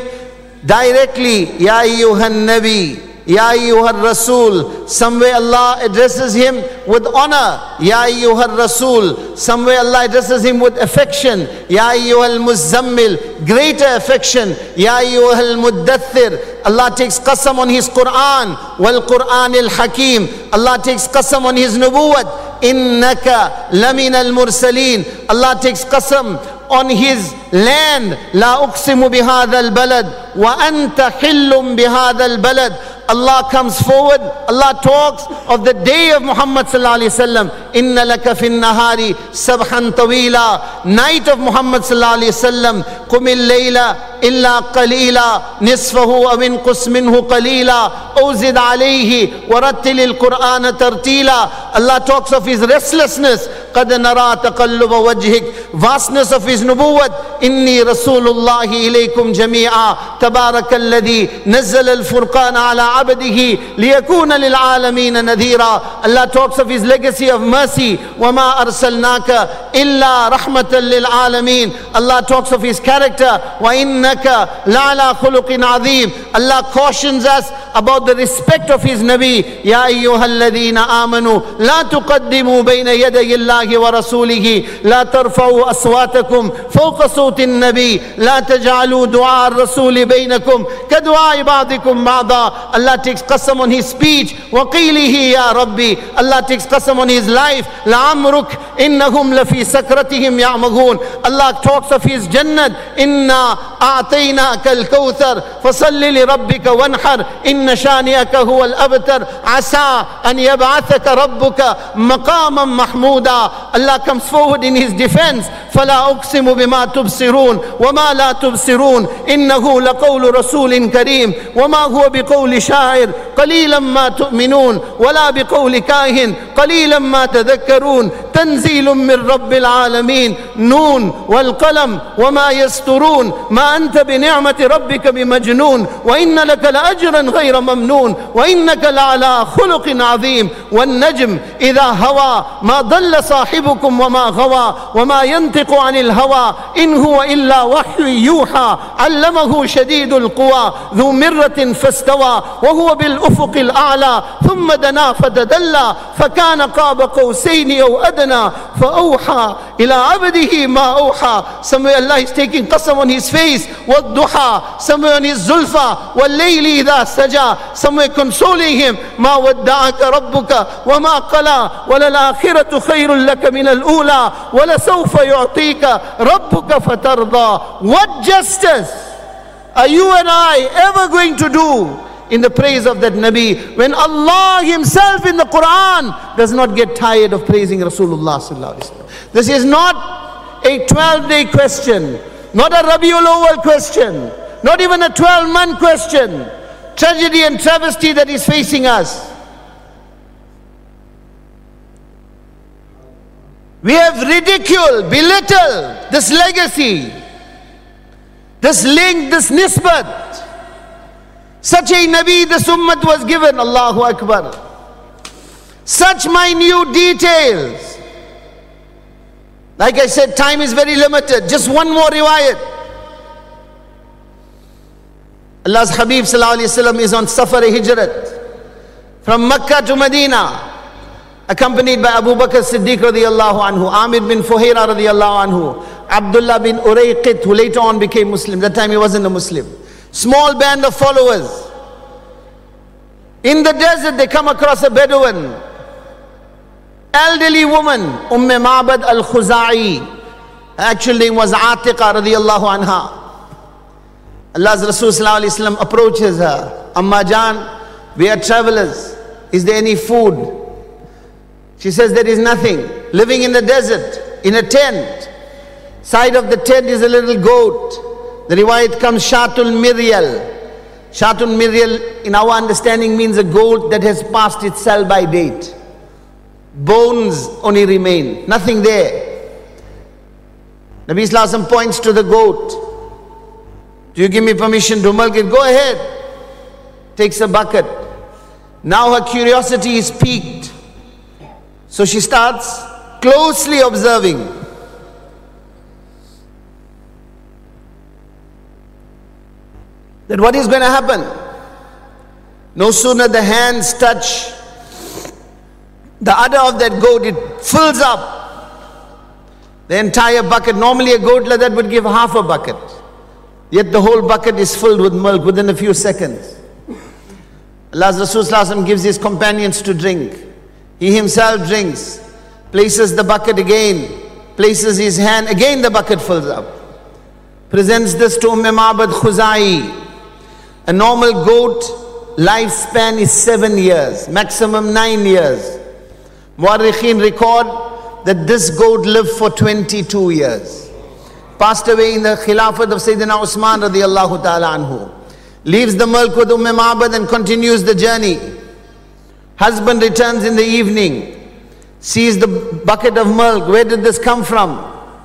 directly, Ya ayyuhan nabi, Ya ayyuhar rasul. Somewhere Allah addresses him with honor, Ya ayyuhar rasul. Somewhere Allah addresses him with affection, Ya ayyuhal muzammil, greater affection, Ya ayyuhal muddathir. Allah takes qasam on His Quran, wal Quranil Hakim. Allah takes qasam on His nubuwwat, innaka lamina al mursaleen. Allah takes qasam on His land, la uqsimu bihadha al balad wa anta hillum bihadha al balad. Allah comes forward, Allah talks of the day of Muhammad sallallahu alaihi wasallam. Inna laka fin nahari sabhan tawila, night of Muhammad sallallahu alaihi wasallam. Qumil layla illa qalila, nisfahu aw inqus minhu qalila, aw zid alayhi wa rattilil Qur'ana tartila. Allah talks of His restlessness. Qad nara taqalluba wajhik, vastness of His nubuwwat. Inni rasulullahi ilaykum jami'a, tabarakalladhi nazzala al-furqana ala abdihi liyakuna lil alamin nadhira. Allah talks of His legacy of mercy. Wama arsalnaka illa rahmatan lil alamin. Allah talks of His character. Wa innaka la'ala khuluqin azim. Allah cautions us about the respect of His Nabi. Ya ayyuhalladhina amanu la tuqaddimu bayna yaday Allahi wa rasulihi, la tarfa'u aswatakum fawqa sawti an-nabi, la taj'alu du'a ar-rasuli baynakum ka du'a ba'dikum ba'da. Allah takes qasam on His speech. Wa qilihi ya Rabbi. Allah takes qasam on His life. La'amruk innahum lafi sakratihim ya'maghun. Allah talks of His Jannat. Inna a'tainaka al-kawthar fasalli li rabbika wanhar inna shani'aka huwa al-abtar asa an yab'athaka rabbuka maqaman mahmuda. Allah comes forward in His defense. فلا أقسم بما تبصرون وما لا تبصرون إنه لقول رسول كريم وما هو بقول شاعر قليلا ما تؤمنون ولا بقول كاهن قليلا ما تذكرون تنزيل من رب العالمين نون والقلم وما يسطرون ما أنت بنعمة ربك بمجنون وإن لك لأجرا غير ممنون وإنك لعلى خلق عظيم والنجم إذا هوى ما ضل صاحبكم وما غوى وما ينطق عن الهوى إن هو إلا وحي يوحى علمه شديد القوى ذو مرة فاستوى وهو بالأفق الأعلى ثم دنا فتدلى فكان قاب قوسين أو أدنى فأوحى إلى عبده ما أوحى. Somewhere Allah is taking qasam on His face, والضحى. Somewhere on His zulfa, والليل إذا سجى. Somewhere consoling him, ما ودعك ربك وما قلى وللآخرة خير لك من الأولى ولسوف يعطيك ربك فترضى. What justice are you and I ever going to do in the praise of that Nabi when Allah Himself in the Quran does not get tired of praising Rasulullah sallallahu alaihi wasallam? This is not a 12-day question, not a Rabiul Awwal question, not even a 12-month question. Tragedy and travesty that is facing us. We have ridiculed, belittled this legacy, this link, this nisbat. Such a Nabi this ummah was given, Allahu Akbar. Such minute details. Like I said, time is very limited. Just one more riwayat. Allah's Habib sallallahu alaihi wasallam is on Safar Hijrat from Makkah to Medina, accompanied by Abu Bakr Siddiq radiallahu anhu, Amir bin Fuhaira radiallahu anhu, Abdullah bin Urayqit, who later on became Muslim. That time he wasn't a Muslim. Small band of followers. In the desert they come across a Bedouin, elderly woman, Ma'bad al-Khuza'i. Her actual name was Atiqa radiallahu anha. Allah's Rasul sallallahu alaihi wasallam approaches her. Amma Jan, we are travelers. Is there any food? She says there is nothing. Living in the desert, in a tent. Side of the tent is a little goat. The riwayat comes Shatul Miryal. Shatul Miryal in our understanding means a goat that has passed its sell-by date. Bones only remain, nothing there. Nabi Sallallahu Alaihi Wasallam points to the goat. Do you give me permission to milk it? Go ahead. Takes a bucket. Now her curiosity is piqued. So she starts closely observing. That what is going to happen? No sooner the hands touch the udder of that goat, it fills up the entire bucket. Normally a goat like that would give half a bucket. Yet the whole bucket is filled with milk within a few seconds. Allah's Rasul Sallallahu Alaihi Wasallam gives his companions to drink. He himself drinks, places the bucket again, places his hand, again the bucket fills up. Presents this to Ma'bad Khuzai. A normal goat lifespan is 7 years, maximum 9 years. Muarrikhin record that this goat lived for 22 years. Passed away in the Khilafat of Sayyidina Usman radiallahu ta'ala anhu. Leaves the milk with Ma'bad and continues the journey. Husband returns in the evening, sees the bucket of milk. Where did this come from?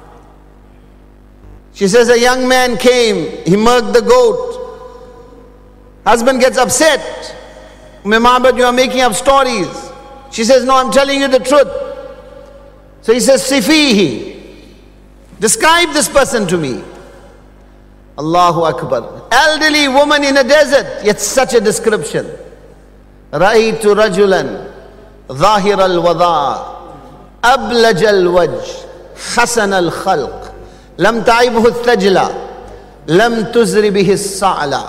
She says, a young man came, he milked the goat. Husband gets upset. Ma'bad, you are making up stories. She says, no, I'm telling you the truth. So he says, Sifihi, describe this person to me. Allahu Akbar. Elderly woman in a desert, yet such a description. رأيت رجلا ظاهر الوضاء أبلج الوجه حسن الخلق لم تعبه الثجلة لم تزر به الصعلة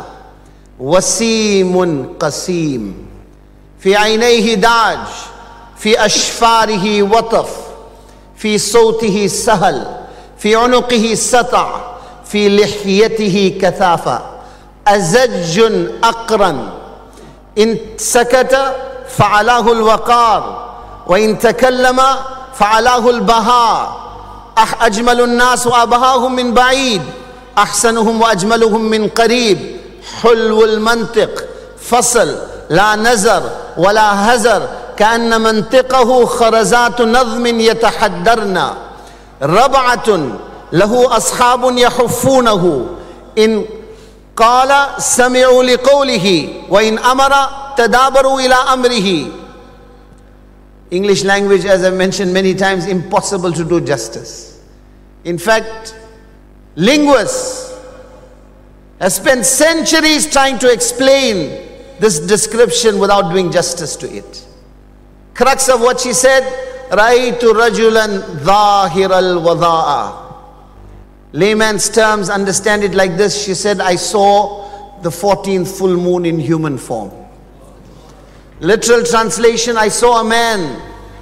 وسيم قسيم في عينيه داج في أشفاره وطف في صوته سهل في عنقه سطع في لحيته كثافة أزج أقرن إن سكت فعلاه الوقار وإن تكلم فعلاه البهاء أجمل الناس وأبهاهم من بعيد أحسنهم وأجملهم من قريب حلو المنطق فصل لا نزر ولا هزر كأن منطقه خرزات نظم يتحدرن ربعة له أصحاب يحفونه إن قال سمعوا لقوله وإن أمر تدابروا إلى أمره. English language, as I've mentioned many times, impossible to do justice. In fact, linguists have spent centuries trying to explain this description without doing justice to it. Crux of what she said, رَأَيْتُ رَجُلًا ظَاهِرَ الْوَضَاءَ. Layman's terms, understand it like this. She said, I saw the 14th full moon in human form. Literal translation, I saw a man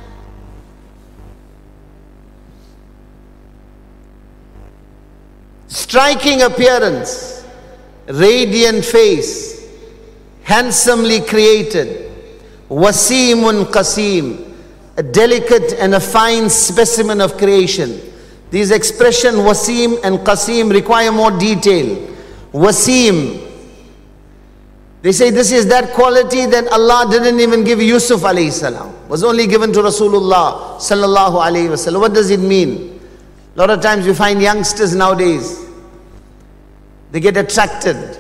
striking appearance, radiant face, handsomely created, wasimun qasim, a delicate and a fine specimen of creation. These expressions wasim and qasim require more detail. Wasim, they say this is that quality that Allah didn't even give Yusuf alayhi salam, was only given to Rasulullah sallallahu alayhi wasallam. What does it mean? A lot of times we find youngsters nowadays, they get attracted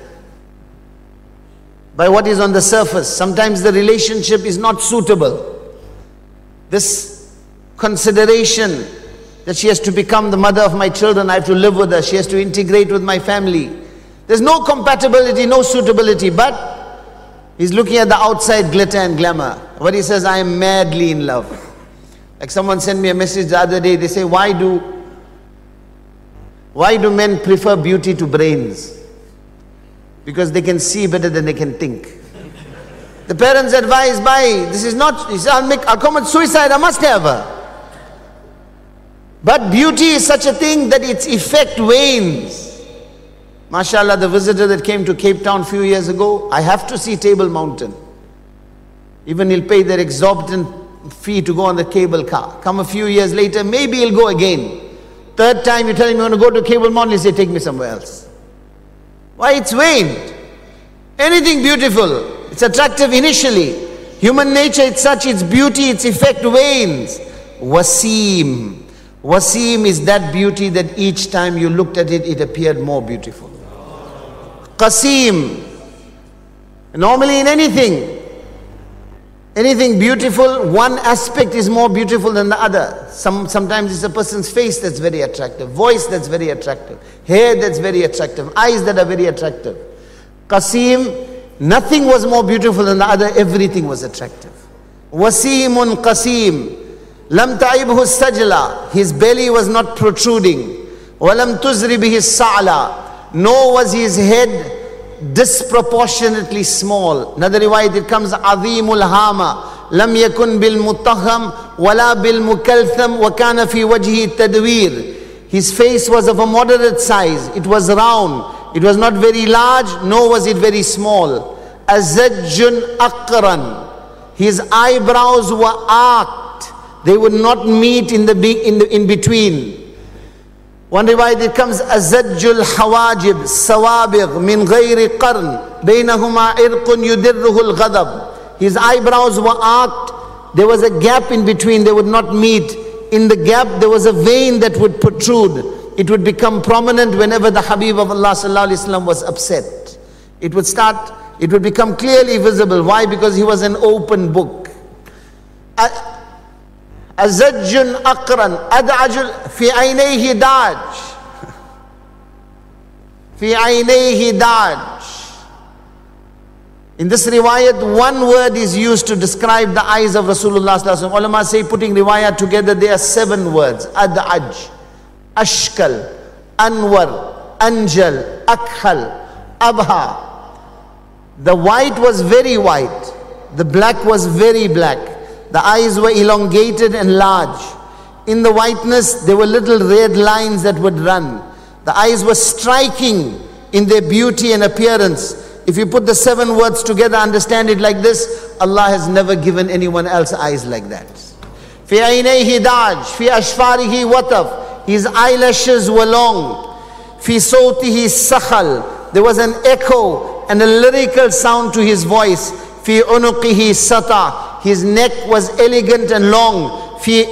by what is on the surface. Sometimes the relationship is not suitable. This consideration that she has to become the mother of my children, I have to live with her, she has to integrate with my family. There's no compatibility, no suitability, but he's looking at the outside glitter and glamour. But he says, I am madly in love. Like someone sent me a message the other day, they say, why do men prefer beauty to brains? Because they can see better than they can think. The parents advise, this is not, he said, I'll commit suicide, I must have her. But beauty is such a thing that its effect wanes. MashaAllah, the visitor that came to Cape Town a few years ago, I have to see Table Mountain. Even he'll pay their exorbitant fee to go on the cable car. Come a few years later, maybe he'll go again. Third time you tell him you want to go to Cable Mountain, he'll say, take me somewhere else. Why? It's waned. Anything beautiful, it's attractive initially. Human nature, it's such, its beauty, its effect wanes. Wasim. Wasim is that beauty that each time you looked at it, it appeared more beautiful. Qasim. Normally in anything beautiful, one aspect is more beautiful than the other. Sometimes it's a person's face that's very attractive, voice that's very attractive, hair that's very attractive, eyes that are very attractive. Qasim, nothing was more beautiful than the other, everything was attractive. Wasimun Qasim. Lam ta'ibhu sajla, his belly was not protruding. Walam tuzri bihi sa'la, nor was his head disproportionately small. Another riwayat, it comes azimul hama, lam yakun bil mutahham wala bil mukaltham wa kana fi wajhi tadwir. His face was of a moderate size, it was round, it was not very large, nor was it very small. Azajjun aqran, his eyebrows were arched, they would not meet in between. One riwayat, it comes azajjul hawajib sawabigh min ghayri qarn baynahuma irqun yudirruhu al-ghadab. His eyebrows were arched, there was a gap in between, they would not meet. In the gap there was a vein that would protrude. It would become prominent whenever the Habib of Allah sallallahu alaihi wasallam was upset. It would become clearly visible. Why? Because he was an open book. Azajjun aqran ad'ajul fi aynayhi daj. Fi aynayhi daj. In this riwayat, one word is used to describe the eyes of Rasulullah sallallahu alaihi wasallam. Ulama say, putting riwayat together, there are 7 words. Ad'aj, ashkal, anwar, anjal, akhal, abha. The white was very white, the black was very black. The eyes were elongated and large. In the whiteness, there were little red lines that would run. The eyes were striking in their beauty and appearance. If you put the 7 words together, understand it like this: Allah has never given anyone else eyes like that. Fi aynayhi daj, fi ashfarihi wataf. His eyelashes were long. Fi sawtihi sakhal. There was an echo and a lyrical sound to his voice. Fi unuqihi sata. His neck was elegant and long. Fi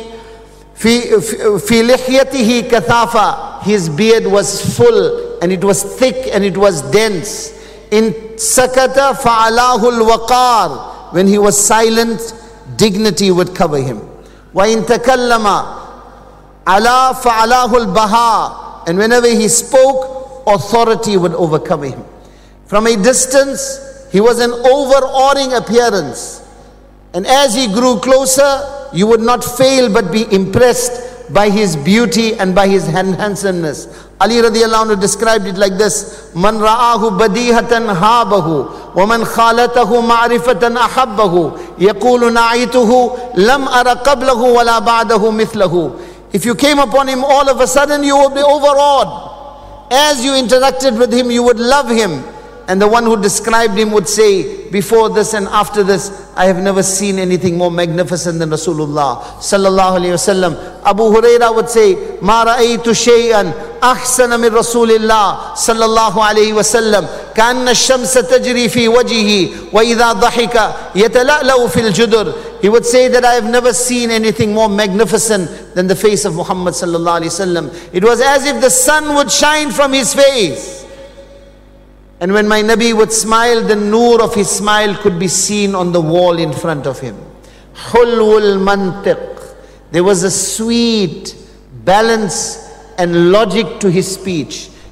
lihyatihi kathafa. His beard was full and it was thick and it was dense. In sakata fa'alahu al-waqar. When he was silent, dignity would cover him. Wa in takallama ala fa'alahu al-baha. And whenever he spoke, authority would overcome him. From a distance, he was an overawing appearance. And as he grew closer, you would not fail but be impressed by his beauty and by his handsomeness. Ali radiallahu anhu described it like this: Man ra'ahu badihatan habahu, wa man khalatahu ma'rifatan ahabbahu, yaqulu na'ituhu lam ara qablahu wa la ba'dahu mithlahu. If you came upon him all of a sudden, you would be overawed. As you interacted with him, you would love him. And the one who described him would say, before this and after this, I have never seen anything more magnificent than Rasulullah sallallahu alayhi wasallam. Abu Huraira would say, Ma ra'aytu shay'an ahsana min Rasulillah sallallahu alayhi wasallam, ka'anna ash-shamsa tajri fi wajhihi, wa idha dhahika yatala'law fil judur. He would say that I have never seen anything more magnificent than the face of Muhammad sallallahu alayhi wasallam. It was as if the sun would shine from his face. And when my Nabi would smile, the noor of his smile could be seen on the wall in front of him. Hulwul mantiq. There was a sweet balance and logic to his speech.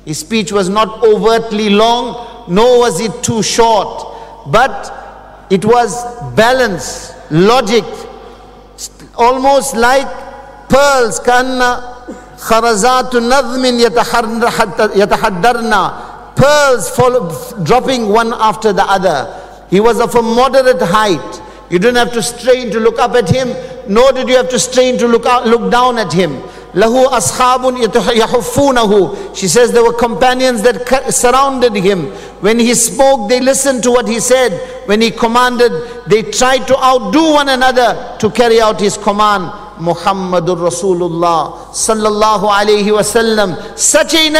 His speech was not overtly long, nor was it too short, but it was balance, logic, almost like pearls, kanna kharazatu nadhmin yatahaddarna, pearls dropping one after the other. He was of a moderate height. You didn't have to strain to look up at him, nor did you have to strain to look down at him. Lahu ashabun yahuffunahu. She says there were companions that surrounded him. When he spoke, they listened to what he said. When he commanded, they tried to outdo one another to carry out his command. Muhammadur Rasulullah sallallahu alayhi wasallam. Such a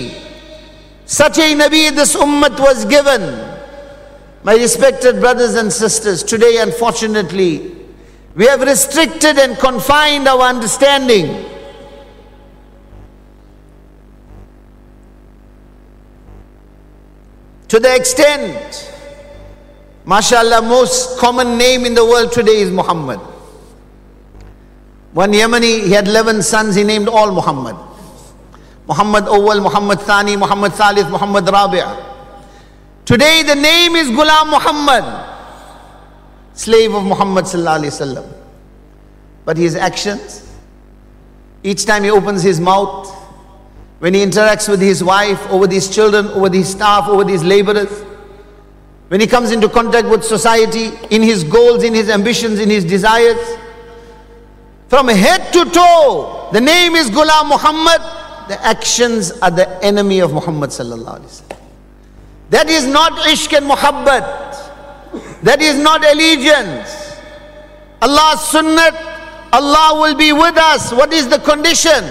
Nabi this ummat was given. My respected brothers and sisters, today unfortunately, we have restricted and confined our understanding. To the extent, mashallah, most common name in the world today is Muhammad. One Yemeni, he had 11 sons, he named all Muhammad. Muhammad Awwal, Muhammad Thani, Muhammad Thalith, Muhammad Rabi'. Today the name is Ghulam Muhammad, slave of Muhammad sallallahu alaihi wasallam. But his actions, each time he opens his mouth, when he interacts with his wife, or with his children, or with his staff, or with his laborers, when he comes into contact with society, in his goals, in his ambitions, in his desires, from head to toe, the name is Ghulam Muhammad, the actions are the enemy of Muhammad sallallahu alaihi wasallam. That is not ishq and muhabbat. That is not allegiance. Allah's sunnat, Allah will be with us. What is the condition?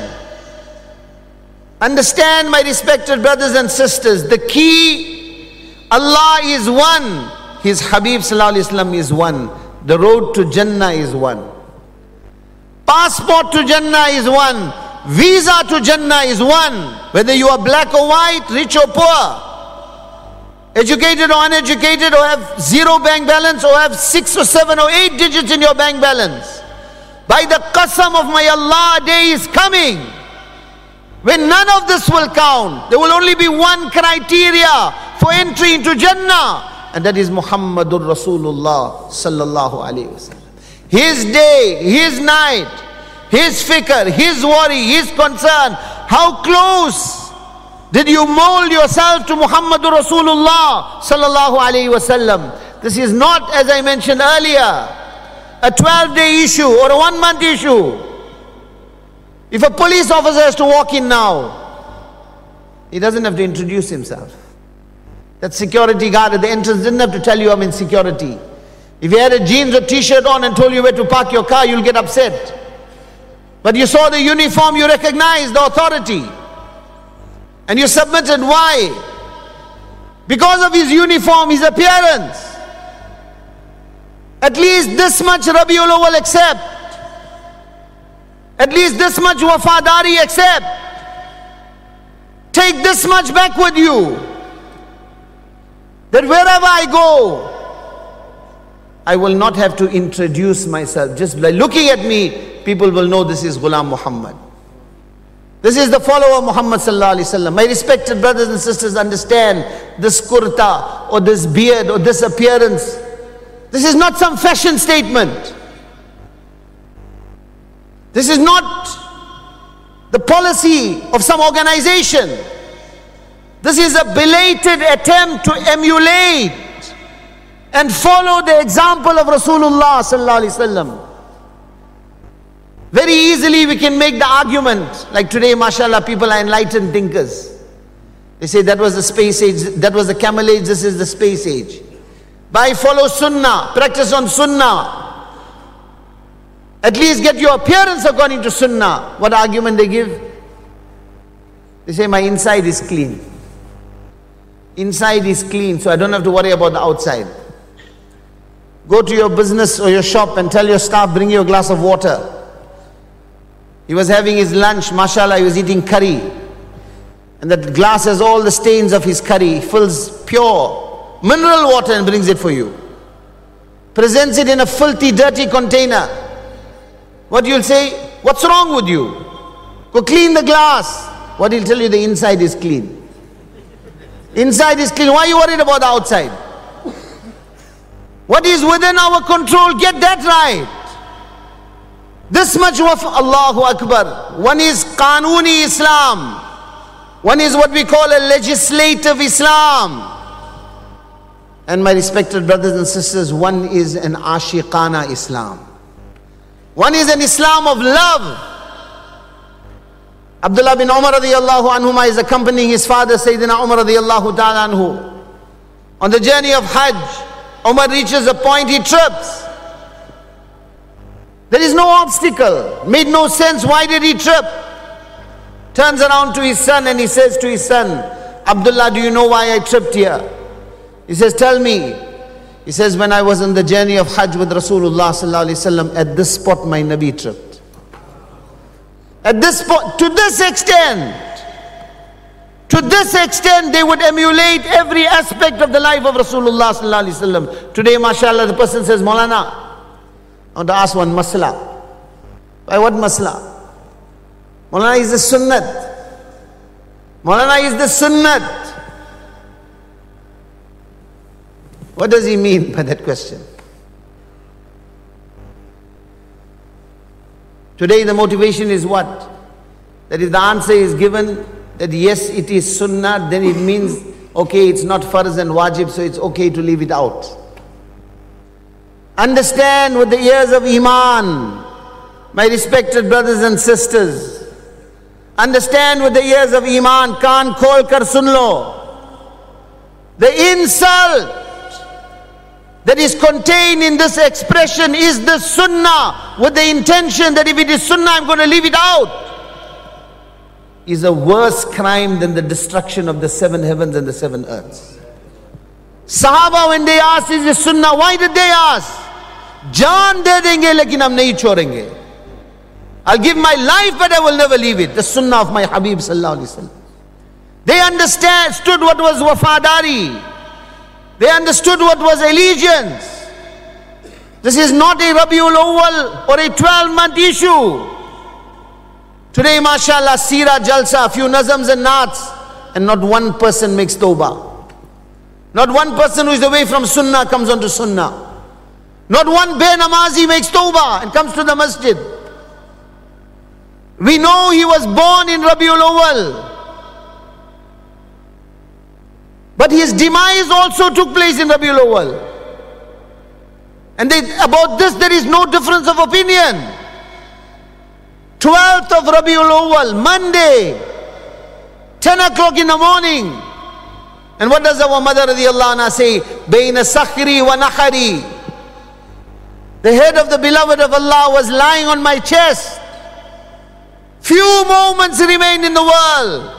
Understand, my respected brothers and sisters, the key, Allah is one. His Habib sallallahu alaihi wasallam is one. The road to Jannah is one. Passport to Jannah is one. Visa to Jannah is one. Whether you are black or white, rich or poor, educated or uneducated, or have zero bank balance, or have 6 or 7 or 8 digits in your bank balance. By the qasam of my Allah, a day is coming when none of this will count. There will only be one criteria for entry into Jannah, and that is Muhammadur Rasulullah sallallahu alaihi wasallam. His day, his night, his fikr, his worry, his concern. How close did you mold yourself to Muhammadur Rasulullah sallallahu alaihi wasallam? This is not, as I mentioned earlier, a 12-day issue or a 1-month issue. If a police officer has to walk in now, he doesn't have to introduce himself. That security guard at the entrance didn't have to tell you I'm in security. If you had a jeans or t-shirt on and told you where to park your car, you'll get upset. But you saw the uniform, you recognized the authority, and you submitted. Why? Because of his uniform, his appearance. At least this much Rabiul Awwal accept. At least this much Wafadari accept. Take this much back with you, that wherever I go, I will not have to introduce myself. Just by looking at me, people will know this is Ghulam Muhammad. This is the follower of Muhammad sallallahu alaihi wasallam. My respected brothers and sisters, understand this kurta or this beard or this appearance. This is not some fashion statement. This is not the policy of some organization. This is a belated attempt to emulate and follow the example of Rasulullah sallallahu alaihi wasallam. Very easily we can make the argument, like today, mashallah, people are enlightened thinkers. They say that was the space age, that was the camel age, this is the space age. By follow sunnah, practice on sunnah. At least get your appearance according to sunnah. What argument they give? They say my inside is clean. Inside is clean, so I don't have to worry about the outside. Go to your business or your shop and tell your staff, bring you a glass of water. He was having his lunch, mashallah, he was eating curry. And that glass has all the stains of his curry. He fills pure mineral water and brings it for you. Presents it in a filthy, dirty container. What you'll say? What's wrong with you? Go clean the glass. What he'll tell you, the inside is clean. Inside is clean. Why are you worried about the outside? What is within our control, get that right. This much of Allahu Akbar. One is Qanuni Islam. One is what we call a legislative Islam. And my respected brothers and sisters, one is an Ashiqana Islam. One is an Islam of love. Abdullah bin Umar radiyallahu anhuma is accompanying his father Sayyidina Umar radiyallahu ta'ala anhu. On the journey of Hajj, Umar reaches a point, he trips. There is no obstacle. Made no sense. Why did he trip? Turns around to his son and he says to his son, Abdullah, do you know why I tripped here? He says, tell me. He says, when I was on the journey of Hajj with Rasulullah sallallahu alaihi wasallam, at this spot my Nabi tripped. At this spot, to this extent, they would emulate every aspect of the life of Rasulullah sallallahu alaihi wasallam. Today, mashallah, the person says, Maulana, I want to ask one masla. By what masla? Maulana is the sunnat. Maulana is the sunnat. What does he mean by that question? Today the motivation is what? That if the answer is given that yes, it is sunnah, then it means okay, it's not farz and wajib, so it's okay to leave it out. Understand with the ears of Iman, my respected brothers and sisters. Understand with the ears of Iman, kaan khol kar sun lo. The insult that is contained in this expression is the sunnah, with the intention that if it is sunnah, I'm going to leave it out, is a worse crime than the destruction of the 7 heavens and the 7 earths. Sahaba, when they asked, is this sunnah? Why did they ask? Jaan de denge, lekin hum nahi chhodenge. I'll give my life, but I will never leave it. The sunnah of my Habib sallallahu alaihi wasallam. They understood what was wafadari. They understood what was allegiance. This is not a Rabiul Awwal or a 12-month issue. Today, mashallah, Sira Jalsa, a few nazams and naats, and not one person makes tawbah. Not one person who is away from sunnah comes onto sunnah. Not one be-namazi makes tawbah and comes to the masjid. We know he was born in Rabiul Awwal, but his demise also took place in Rabiul Awwal. And about this there is no difference of opinion. 12th of Rabiul Awwal, Monday, 10 o'clock in the morning. And what does our mother radiyallahu anha say? Baina sakhri wa nakhari. The head of the beloved of Allah was lying on my chest. Few moments remained in the world.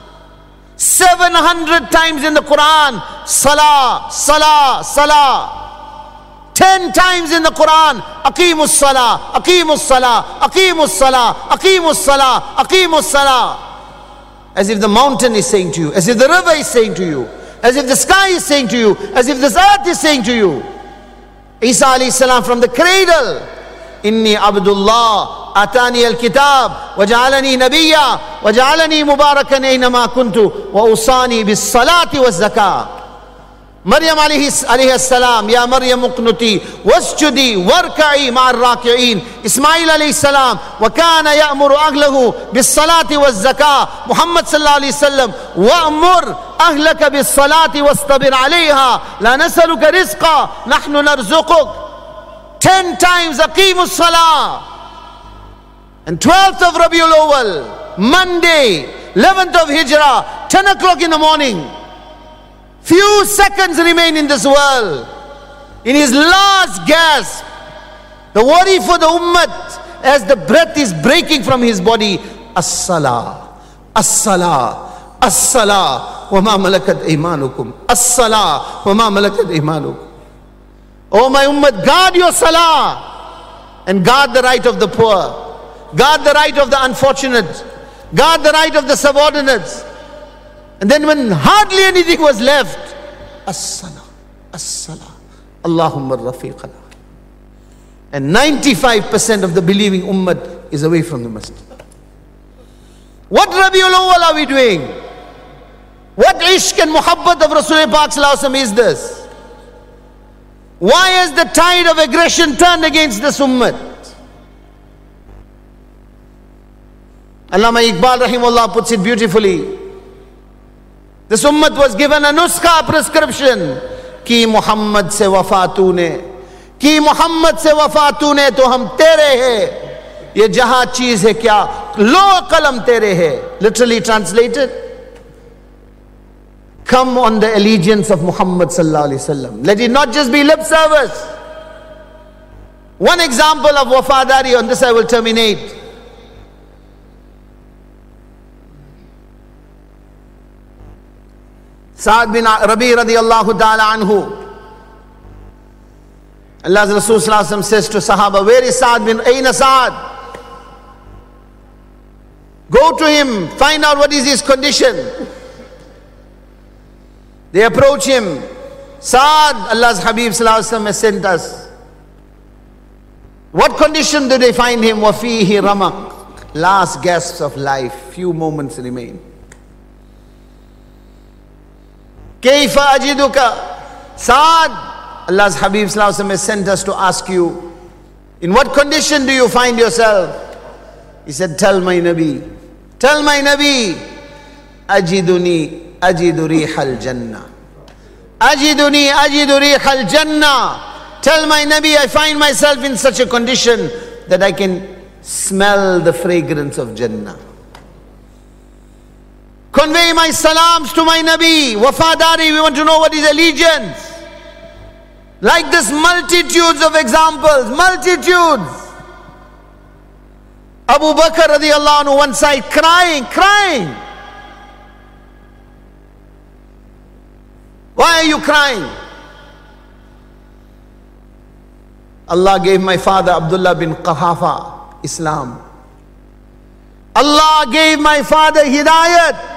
700 times in the Quran, Salah, Salah, Salah. 10 times in the Quran, Aqimus Salah, Aqimus Salah, Aqimus Salah, Aqimus Salah, Aqimus Salah. As if the mountain is saying to you, as if the river is saying to you, as if the sky is saying to you, as if this earth is saying to you. Isa alayhi salam from the cradle, Inni Abdullah, Atani al-Kitab, Waj'alani Nabiyya, Waj'alani Mubarakan aynama kuntu, Wa usani bis salati was zakah. Maryam alayhi salam, Ya Maryam uqnuti, wasjudi, warka'i ma'ar raki'in. Ismail alayhi salam, Wa kana ya'muru ahlahu bis salati was zakah. Muhammad sallallahu alayhi wasallam, Wa'mur أهلك بالصلاة واصطبر عليها لا نسألك رزقا نحن نرزقك. 10 times أقيموا الصلاة. And 12th of Rabiul Awwal, Monday, 11th of Hijrah, 10 o'clock in the morning. Few seconds remain in this world. In his last gasp, the worry for the ummah as the breath is breaking from his body, As-salah, As-salah, As-salah. وَمَا مَلَكَتْ إِيمَانُكُمْ الصَّلَاةُ وَمَا مَلَكَتْ إِيمَانُكُمْ. Oh my ummah, guard your salah and guard the right of the poor, guard the right of the unfortunate, guard the right of the subordinates. And then when hardly anything was left, As-salah, As-salah, Allahumma rafiqana. And 95% of the believing ummah is away from the masjid. What Rabiul Awwal are we doing? What ishq and muhabbat of Rasulullah Pak Sallallahu Alaihi Wasallam is this? Why has the tide of aggression turned against this ummah? Allama Iqbal Rahimullah puts it beautifully. This ummah was given a nuskha, prescription. Ki Muhammad se wafa tune, ki Muhammad se wafa tune to hum tere hai. Ye jahan cheez hai kya, lo qalam tere hai. Literally translated, come on the allegiance of Muhammad sallallahu alaihi wasallam. Let it not just be lip service. One example of wafadari, on this I will terminate. Sa'ad bin Rabi radiyallahu ta'ala anhu. Allah's Rasul sallallahu alaihi wasallam says to Sahaba, where is Sa'ad bin Aina Sa'ad? Go to him, find out what is his condition. They approach him. Sa'ad, Allah's Habib sallallahu alaihi wasallam has sent us. What condition do they find him? Wafihi ramaq. Last gasps of life, few moments remain. Kayfa ajiduka? Sa'ad, Allah's Habib sallallahu alaihi wasallam has sent us to ask you, in what condition do you find yourself? He said, tell my Nabi, ajiduni ajidu rihal jannah. Ajiduni ajidu rihal jannah. Tell my Nabi, I find myself in such a condition that I can smell the fragrance of Jannah. Convey my salams to my Nabi. Wafadari, we want to know what is allegiance. Like this, multitudes of examples, multitudes. Abu Bakr radiallahu anhu one side crying. Why are you crying? Allah gave my father Abdullah bin Quhafa Islam. Allah gave my father Hidayat.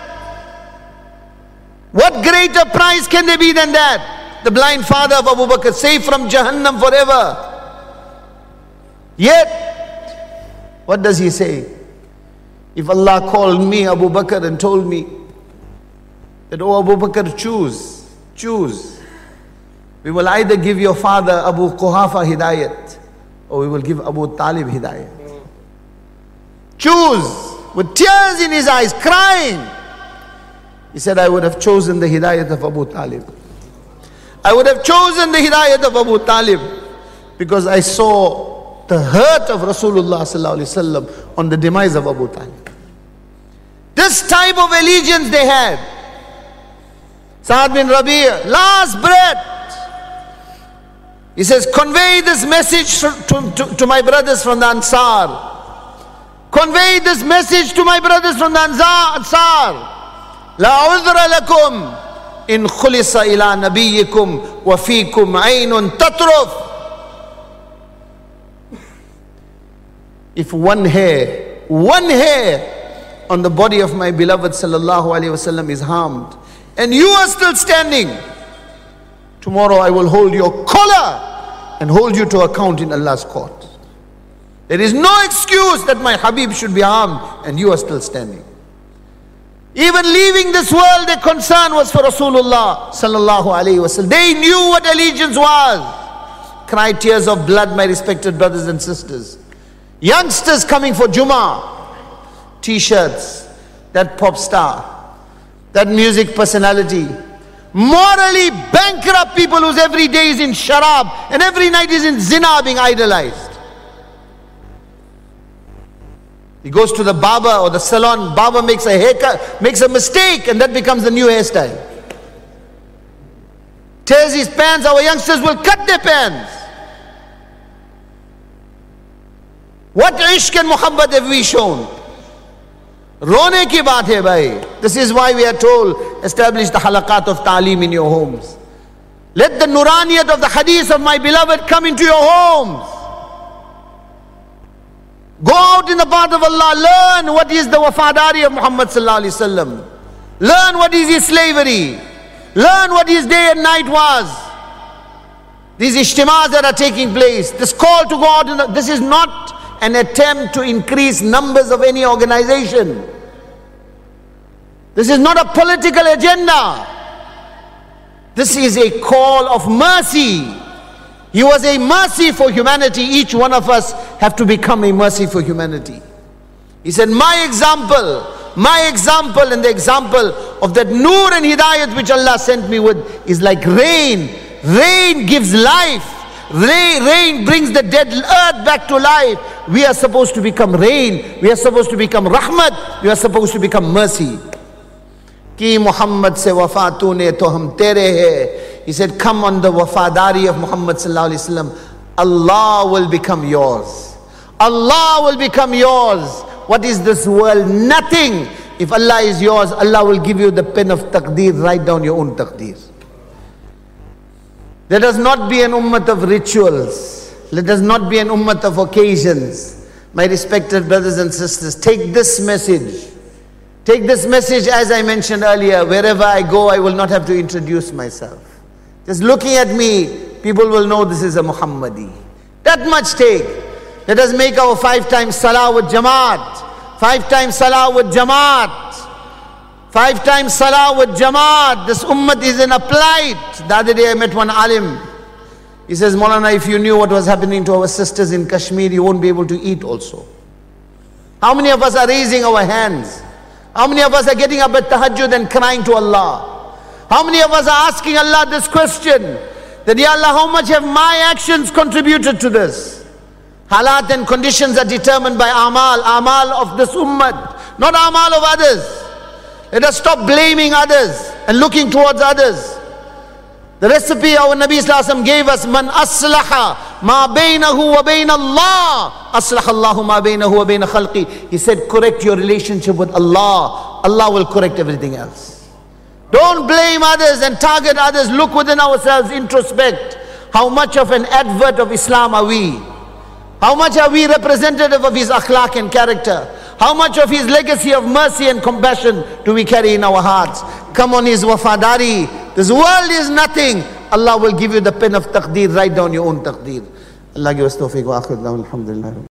What greater prize can there be than that? The blind father of Abu Bakr, saved from Jahannam forever. Yet, what does he say? If Allah called me Abu Bakr and told me that, oh Abu Bakr, choose. We will either give your father Abu Quhafa Hidayat, or we will give Abu Talib Hidayat. Choose. With tears in his eyes, crying. He said, I would have chosen the Hidayat of Abu Talib. I would have chosen the Hidayat of Abu Talib, because I saw the hurt of Rasulullah sallallahu alaihi wasallam on the demise of Abu Talib. This type of allegiance they had. Sa'ad bin Rabi', last breath. He says, convey this message to my brothers from the Ansar. Convey this message to my brothers from the Ansar. La udhra lakum in khulisa ila nabiyikum wa fikum aynun tatruf. If one hair on the body of my beloved sallallahu alaihi wasallam is harmed, and you are still standing, tomorrow I will hold your collar and hold you to account in Allah's court. There is no excuse that my Habib should be harmed and you are still standing. Even leaving this world, their concern was for Rasulullah sallallahu alaihi wasallam. They knew what allegiance was. Cry tears of blood, my respected brothers and sisters. Youngsters coming for Jummah, t-shirts, that pop star, that music personality, morally bankrupt people whose every day is in sharab and every night is in zina, being idolized. He goes to the barber or the salon, barber makes a haircut, makes a mistake, and that becomes the new hairstyle. Tears his pants, our youngsters will cut their pants. What ishq and muhabbat have we shown? Rone ki baat hai bhai. This is why we are told, establish the halaqat of ta'aleem in your homes. Let the nuraniyat of the hadith of my beloved come into your homes. Go out in the path of Allah, learn what is the wafadari of Muhammad sallallahu alaihi wasallam. Learn what is his slavery. Learn what his day and night was. These ijtimas that are taking place, this call to go out, this is not an attempt to increase numbers of any organization. This is not a political agenda. This is a call of mercy. He was a mercy for humanity. Each one of us have to become a mercy for humanity. He said, my example and the example of that nur and hidayat which Allah sent me with is like rain. Rain gives life. Rain brings the dead earth back to life. We are supposed to become rain. We are supposed to become rahmat. We are supposed to become mercy. Ki Muhammad se wafa tune to hum tere hai. He said, come on the wafadari of Muhammad sallallahu alaihi wasallam. Allah will become yours. Allah will become yours. What is this world? Nothing. If Allah is yours, Allah will give you the pen of taqdeer. Write down your own taqdeer. Let us not be an ummah of rituals. Let us not be an ummah of occasions. My respected brothers and sisters, take this message. Take this message, as I mentioned earlier. Wherever I go, I will not have to introduce myself. Just looking at me, people will know this is a Muhammadi. That much take. Let us make our 5 times salah with Jamaat. 5 times salah with Jamaat. 5 times salah with Jamaat. This ummah is in a plight. The other day I met one alim. He says, Maulana, if you knew what was happening to our sisters in Kashmir, you won't be able to eat also. How many of us are raising our hands? How many of us are getting up at tahajjud and crying to Allah? How many of us are asking Allah this question? That, Ya Allah, how much have my actions contributed to this? Halat and conditions are determined by amal of this ummah, not amal of others. Let us stop blaming others and looking towards others. The recipe our Nabi Sallallahu Alaihi Wasallam gave us, Man aslaha ma bainahu wa bain Allah, aslaha Allahu ma bainahu wa bain khalqi. He said, correct your relationship with Allah. Allah will correct everything else. Don't blame others and target others. Look within ourselves, introspect. How much of an advert of Islam are we? How much are we representative of his akhlaq and character? How much of his legacy of mercy and compassion do we carry in our hearts? Come on his wafadari. This world is nothing. Allah will give you the pen of taqdeer. Write down your own taqdeer. Allah give us tawfiq wa akhir. Alhamdulillah.